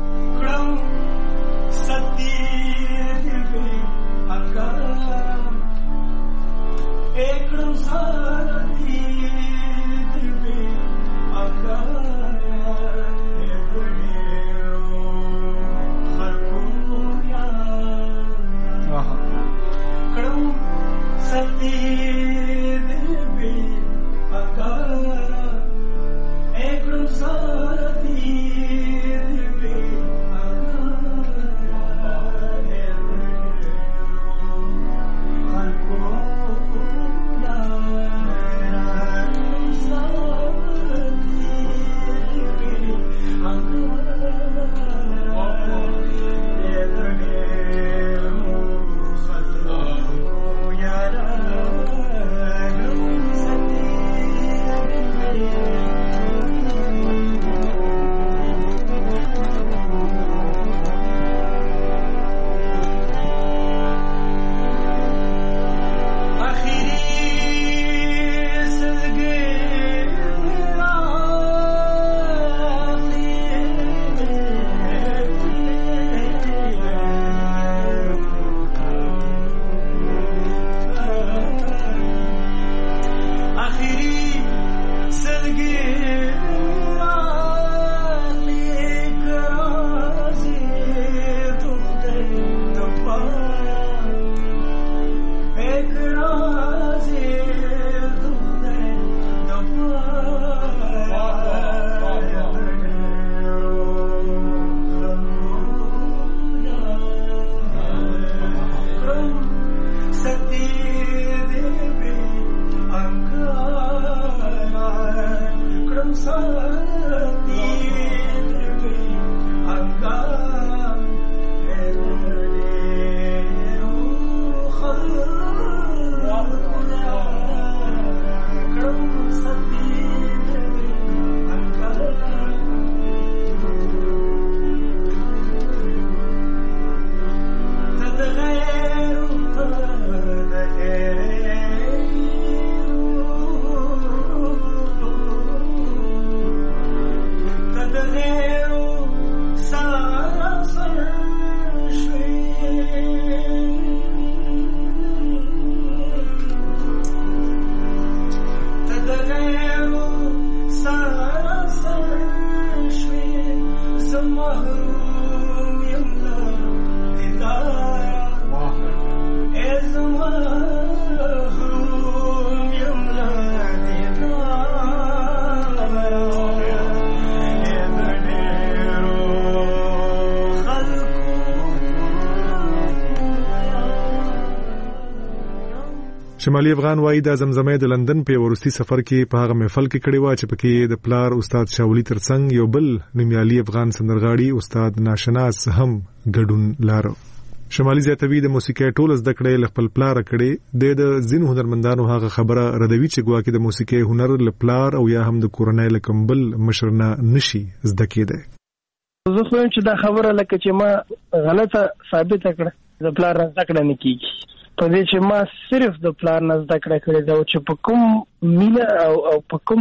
شمالي افغان وایي د زمزمې د لندن په ورستي سفر کې په هغه محفل کې کړي وا چې پکې د پلار استاد شاولي ترڅنګ یو بل نومیالي افغان سندرغاړي استاد ناشناس هم ګډون لاره. شمالي زیاتوي د موسیقي ټول زده کړې ل خپل پلار کړي د ځینو هنرمندانو هغه خبره ردوي چې ګواکې د موسیقي هنر ل پلار او یا هم د کورنۍ لکمبل مشرنا نشي زده کېده. زه خو چې دا خبره لکه چې ما غلطه ثابت کړه د پلار زده کړه نه کیږي، په دې چې ما صرف د پلار نه زده کړه کړې ده چې په کوم مینه او او په کوم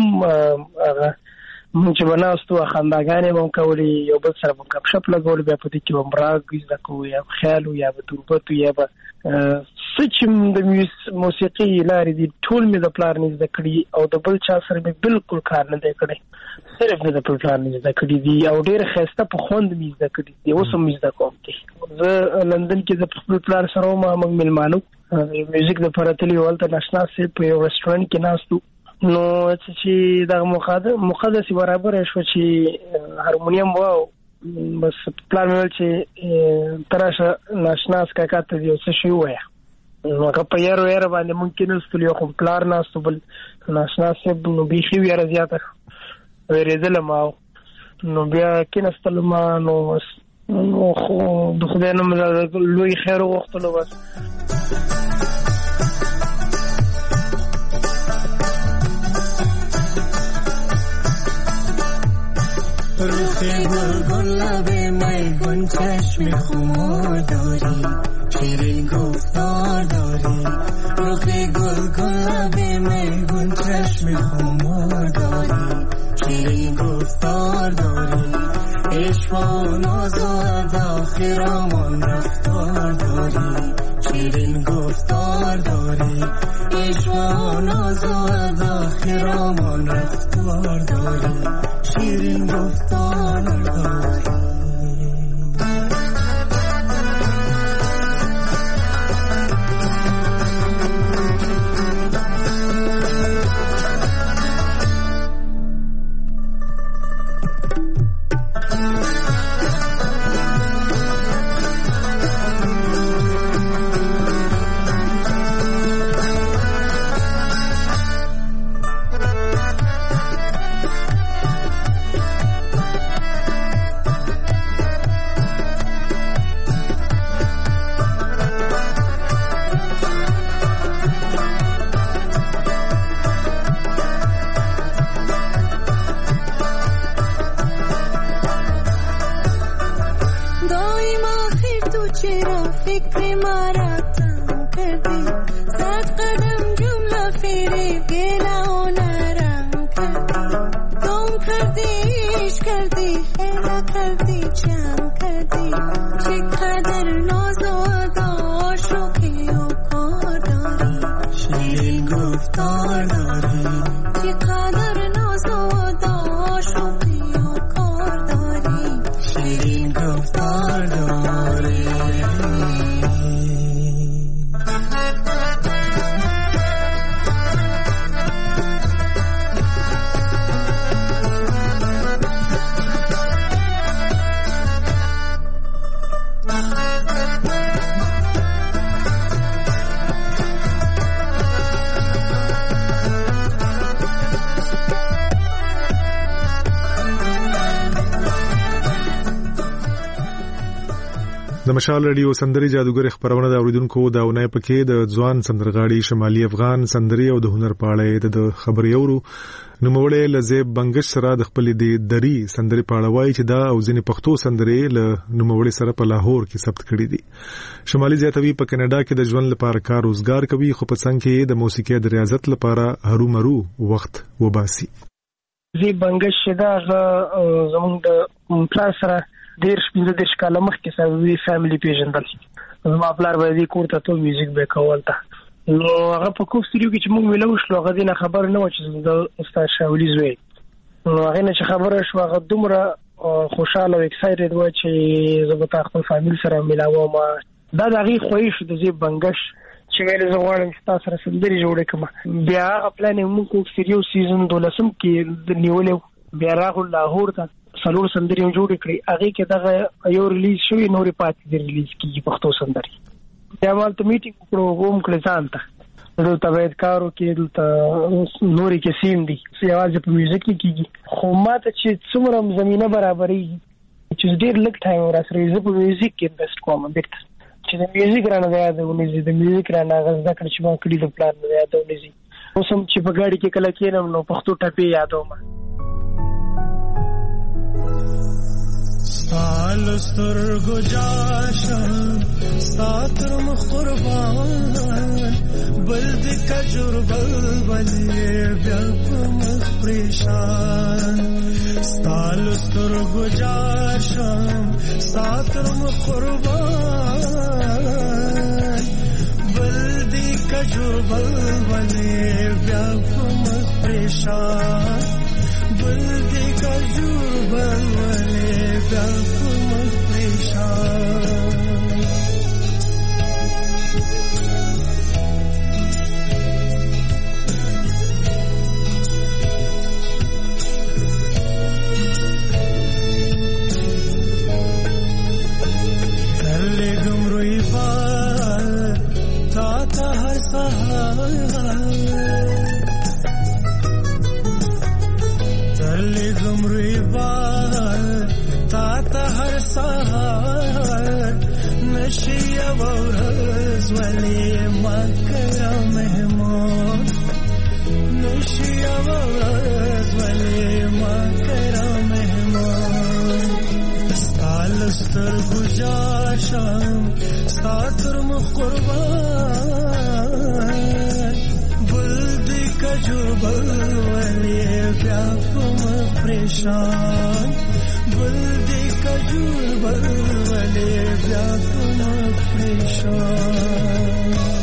هغه مونږ چې بناستو خنداګانې مو کولې، یو بل سره مو غپ شپ لګول، بیا په دې کې هم راګ زده کوو یا خیال یا به تربت یا به سچم د موسیقي لارې دي ټول مې د پلار نه زده کړي او د بل چا سره مې بالکل کار نه دی کړی صرف مې د پلار نه زده کړي دي او ډېر ښایسته په خوند مې زده کړي دي اوس هم زده کوم دي زه لندن کې د خپل پلار سره ما موږ ملمانو میوزیک د پراتلی ولته ناشنا سي په یو رستورانت کې ناستو نو چې دا مقدس مقدس برابر شو چې هارمونیم وو بس پلان ول چې تراشه ناشنا سکا ته یو څه شی وای نو که په یارو یاره باندې ممکن استل یو خو پلار ناستو بل ناشنا سي نو بيخي ویره زیاته ورېدل ما نو بیا کینستل ما نو نو خو د خدای نوم لوی خیر وغوښتلو بس روخ گل گلابه میگون چشم خمار داری شیرین گفتار داری روخ گل گلابه میگون چشم خمار داری شیرین گفتار داری عشق و ناز و ادا خیرمان رفتار داری شیرین گفتار داری عشق و ناز و ادا خیرمان رفتار داری شیرین گفتار داری د مشال رادیو سندري جادوګر خبرونه د اوریدونکو دا ونې پکې د ځوان سندرغاړي شمالي افغان سندري او د هنر پاړې د خبري اورو نوموړی لزیب بنگش سره د خپل د دری سندري پاړوي چې دا او ځینې پښتو سندري له نوموړی سره په لاهور کې ثبت کړي دي شمالي زیاتوي په کینیډا کې د ژوند لپاره کار روزګار کوي خو په څنګه کې د موسیقي د ریاضت لپاره هرومرو وخت وباسي زیب بنگش دا زموږ د پلار سره ډیر شپږ د ښکاله مخ کې سوي فیملی پیژندل زما پلار باندې کوړه ته میوزیک به کولته نو هغه په کوم ستریو کې چې موږ ویلو شو هغه دینه خبر نه و چې د استاد شاولی زوی نو هغه نه چې خبره شو هغه دومره خوشاله او ایکسایټډ و چې زه به خپل فامیل سره ملاوم دا دغه خوښ شو د زی بنگش چې ویل زه غواړم چې تاسو سره سندري جوړ کړم بیا خپل نه موږ کوم ستریو سیزن دولسم کې د نیولې بیا راغله لاهور ته سلور سندري جوړ کړی هغه کې دغه یو ریلیز شوی نورې پاتې دی ریلیز کیږي پښتو سندري بیا مال ته میټینګ وکړو کوم کله ځانته دلته باید کارو کې دلته نورې کې سیم دي سیاواز په میوزیک کې کیږي خو ماته چې څومره زمينه برابرې چې ډېر لږ ټایم ورسره زه په میوزیک کې انویسټ کوم بیرته چې د میوزیک رانه یادونه د میوزیک رانه غزدا کړ چې ما کړی د پلان نه یادونه زی اوس هم چې په ګاډي کې کله کېنم نو پښتو ټاپې یادوم ستال سترګو جاشم ستاتر مخ قربان بل د کجور بل بلې بیا په مخ پریشان ستال سترګو جاشم ستاتر مخ قربان بل کجور بل ولې بیا کوم پریشان بل دې کجور بل ولې بیا کوم پریشان نشیا ورز ولی مکر مهمان نشیا ورز ولی مکر مهمان ستال ستر گجاشم ستاتر مخربان بلدی کجور بل ولی بیاکم پریشان بلدی کجور بل ولی بیاکم پریشان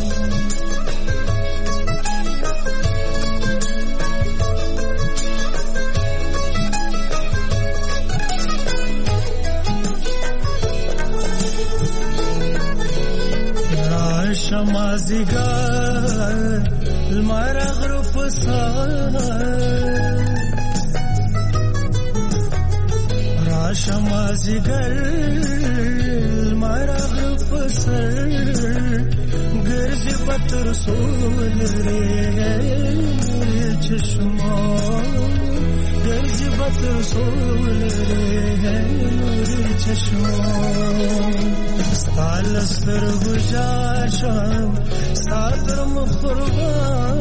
شمازیگر المرغ رو پسار را شمازیگر المرغ رو پسار گرزی بطر سول ری چشما گرزی بطر سول ری چشما ستال ستر گجاشم ستر مخربان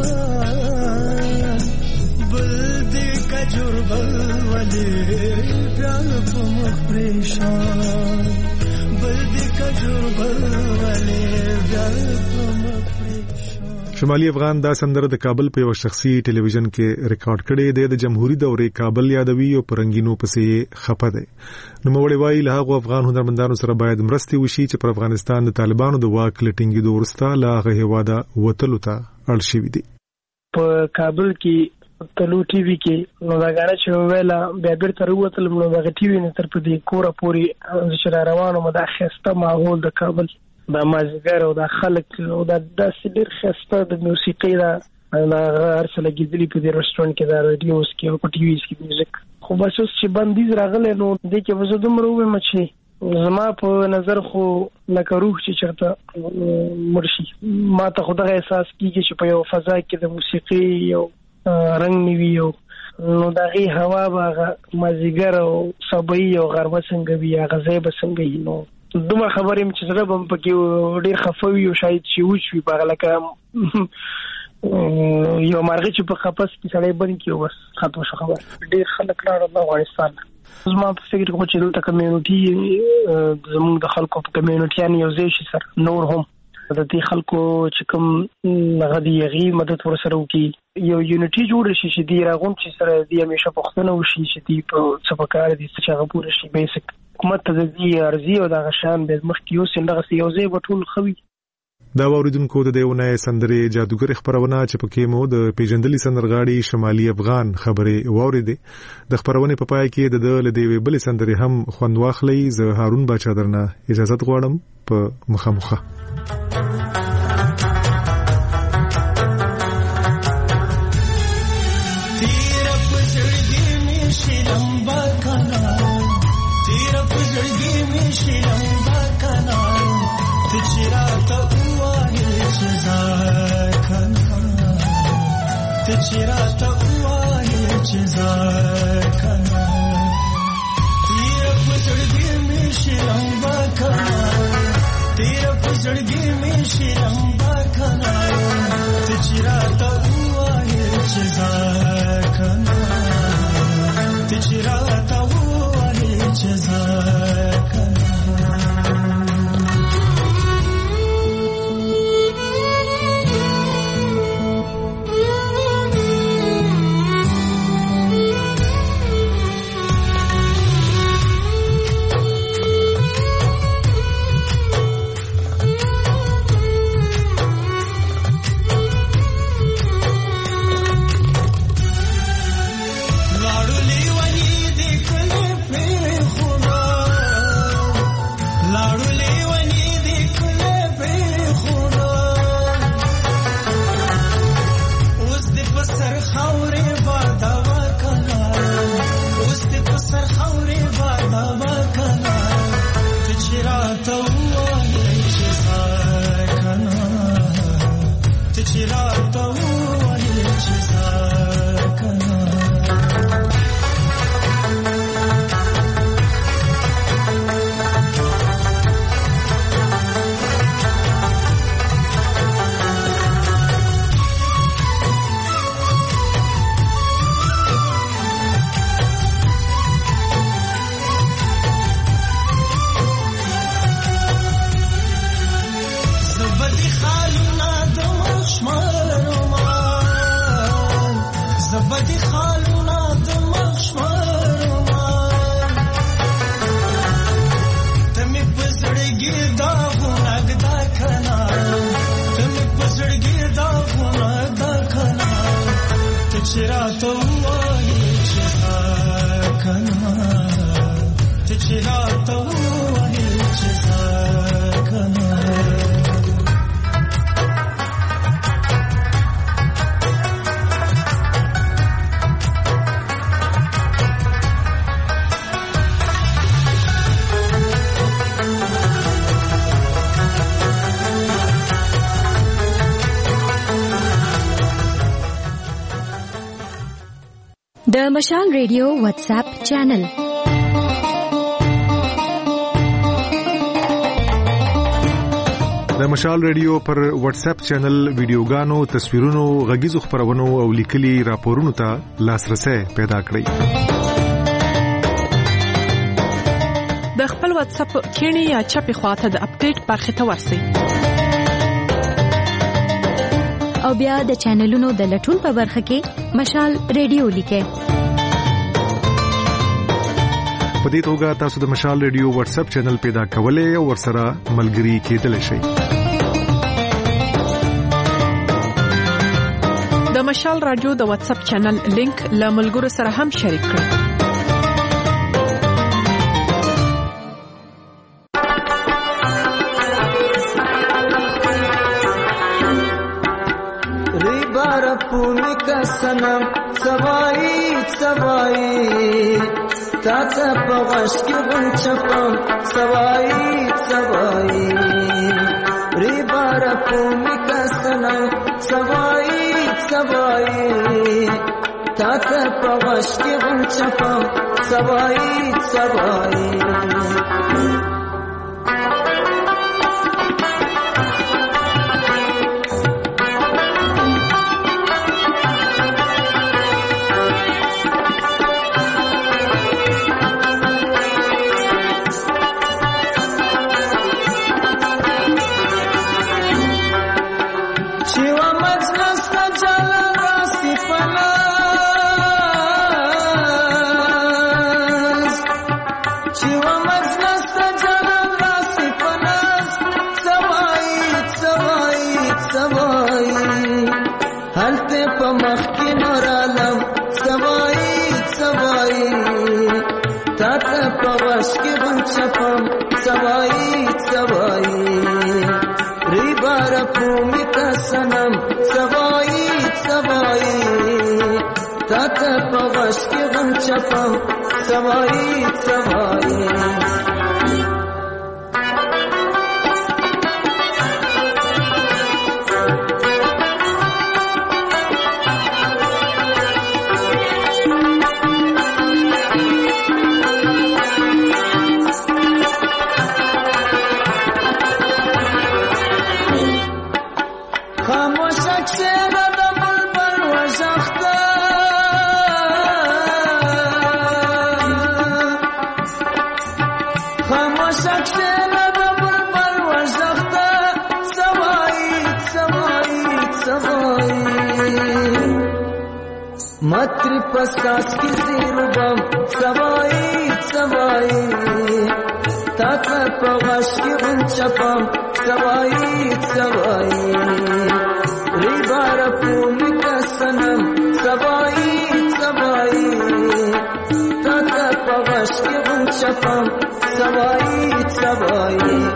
بلدی کجور بل ولی پیار پمخ پریشان بلدی کجور بل ولی پیار پمخ پریشان. شمالي افغان دا سندره د کابل په یو شخصي ټلویزیون کې ریکارډ کړي د جمهوریت دورې کابل یادوي او پرنګینو پسې خپه ده. نو موږ وایي له هغه افغان هنرمندانو سره باید مرستې وشي چې پر افغانستان د طالبانو د واک لټینګېدو وروسته له هغه هېواده وتلو ته اړ شوي دي. په کابل کې تلو ټي وي کې نو دا غاړه چې ویلا بیا بیرته وروتل نو دا ټي وي نه تر په دې کوره پورې چې روانو مده خسته ماحول د کابل دا مازیګر او دا خلک او دا داسې ډېر خسته د موسیقي دا دا هر څه لګېدلي په دې رسټورانټ کې دا رادیوز کې او په ټي ویز کې میوزیک خو بس اوس چې بندیز راغلی نو دې کې به زه دومره ووایم چې زما په نظر خو لکه روح چې چېرته مړ شي ما ته خو دغه احساس کېږي چې په یو فضا کې د موسیقي یو رنګ نه وي او نو د هغې هوا به هغه مازیګر او صبایي او غرمه څنګه وي هغه ځای به څنګه وي نو دومره خبرې یم چې زړه به م پکې ډېر خفه وي او شاید چې وچ وي په هغه لکه یو مرغۍ چې په قفس کې سړی بند کړي او بس ختمه شو خبره. ډېر خلک لاړل د افغانستان زما په فکر کې چې دلته کمیونټي زموږ د خلکو په کمیونټیان یو ځای شي سره نور هم د دې خلکو چې کوم هغه د هغې مدد ورسره وکړي یو یونټي جوړ شي چې دوی راغونډ شي سره دوی همیشه پوښتنه وشي چې دوی په څه پکار دي چې هغه پوره شي بیسک حکومت ته د دې عرضي او دغه شیان باید مخکې یوسي همدغسې یو ځای به ټول ښه وي. دا واوریدونکو د دې اونۍ سندرې جادوګر خپرونه چې پکې مو د پیژندلي سندرغاړي شمالي افغان خبرې واوریدې د خپرونې په پای کې د ده له دې بلې سندرې هم خوند واخلئ. زه هارون باچا درنه اجازت غواړم په مخامخه. چراتا وای چزار کنا تیر پچړګي می شلمبا کنا تیر پچړګي می شلمبا کنا چراتا وای چزار کنا چراتا وای چزار کنا بدی خالونه د مخشمرما تمې پسړګي دا غونګ دا کنا تمې پسړګي دا غونګ دا کنا ته چیرته وایې چې کنا ته چیرته وایې چې کنا د مشال ریډیو واتس اپ چینل د مشال ریډیو پر واتس اپ چینل ویډیوګانو، تصویرونو، غږیزو خبرونو او لیکلي راپورونو ته لاسرسي پیدا کړئ. د خپل واتس اپ کینی یا چپی خواته د اپډیټ برخه ته ورسئ. او بیا د چینلونو د لټون په برخه کې مشال ریډیو لیکئ. په دې توګه تاسو د مشال ریډیو واتس اپ چینل پیدا کولای او ورسره ملګري کېدلی شئ. د مشال رادیو د واتس اپ چینل لینک له ملګرو سره هم شریک کړئ. سنم سوای سوای تاته پغش کې غون چپم سوای سوای ری بار کومې کسنم سوای سوای تاته پغش کې غون چپم سوای سوای چپم سوای سوای ری بار کومې کسنم سوای سوای تاته پغش کې غم چپم سوای سوای متری پسکاس کی زیروبم سوای سوای تاته پغش کی غن چپم سوای سوای ری بار کومې کسنم سوای سوای تاته پغش کی غن چپم سوای سوای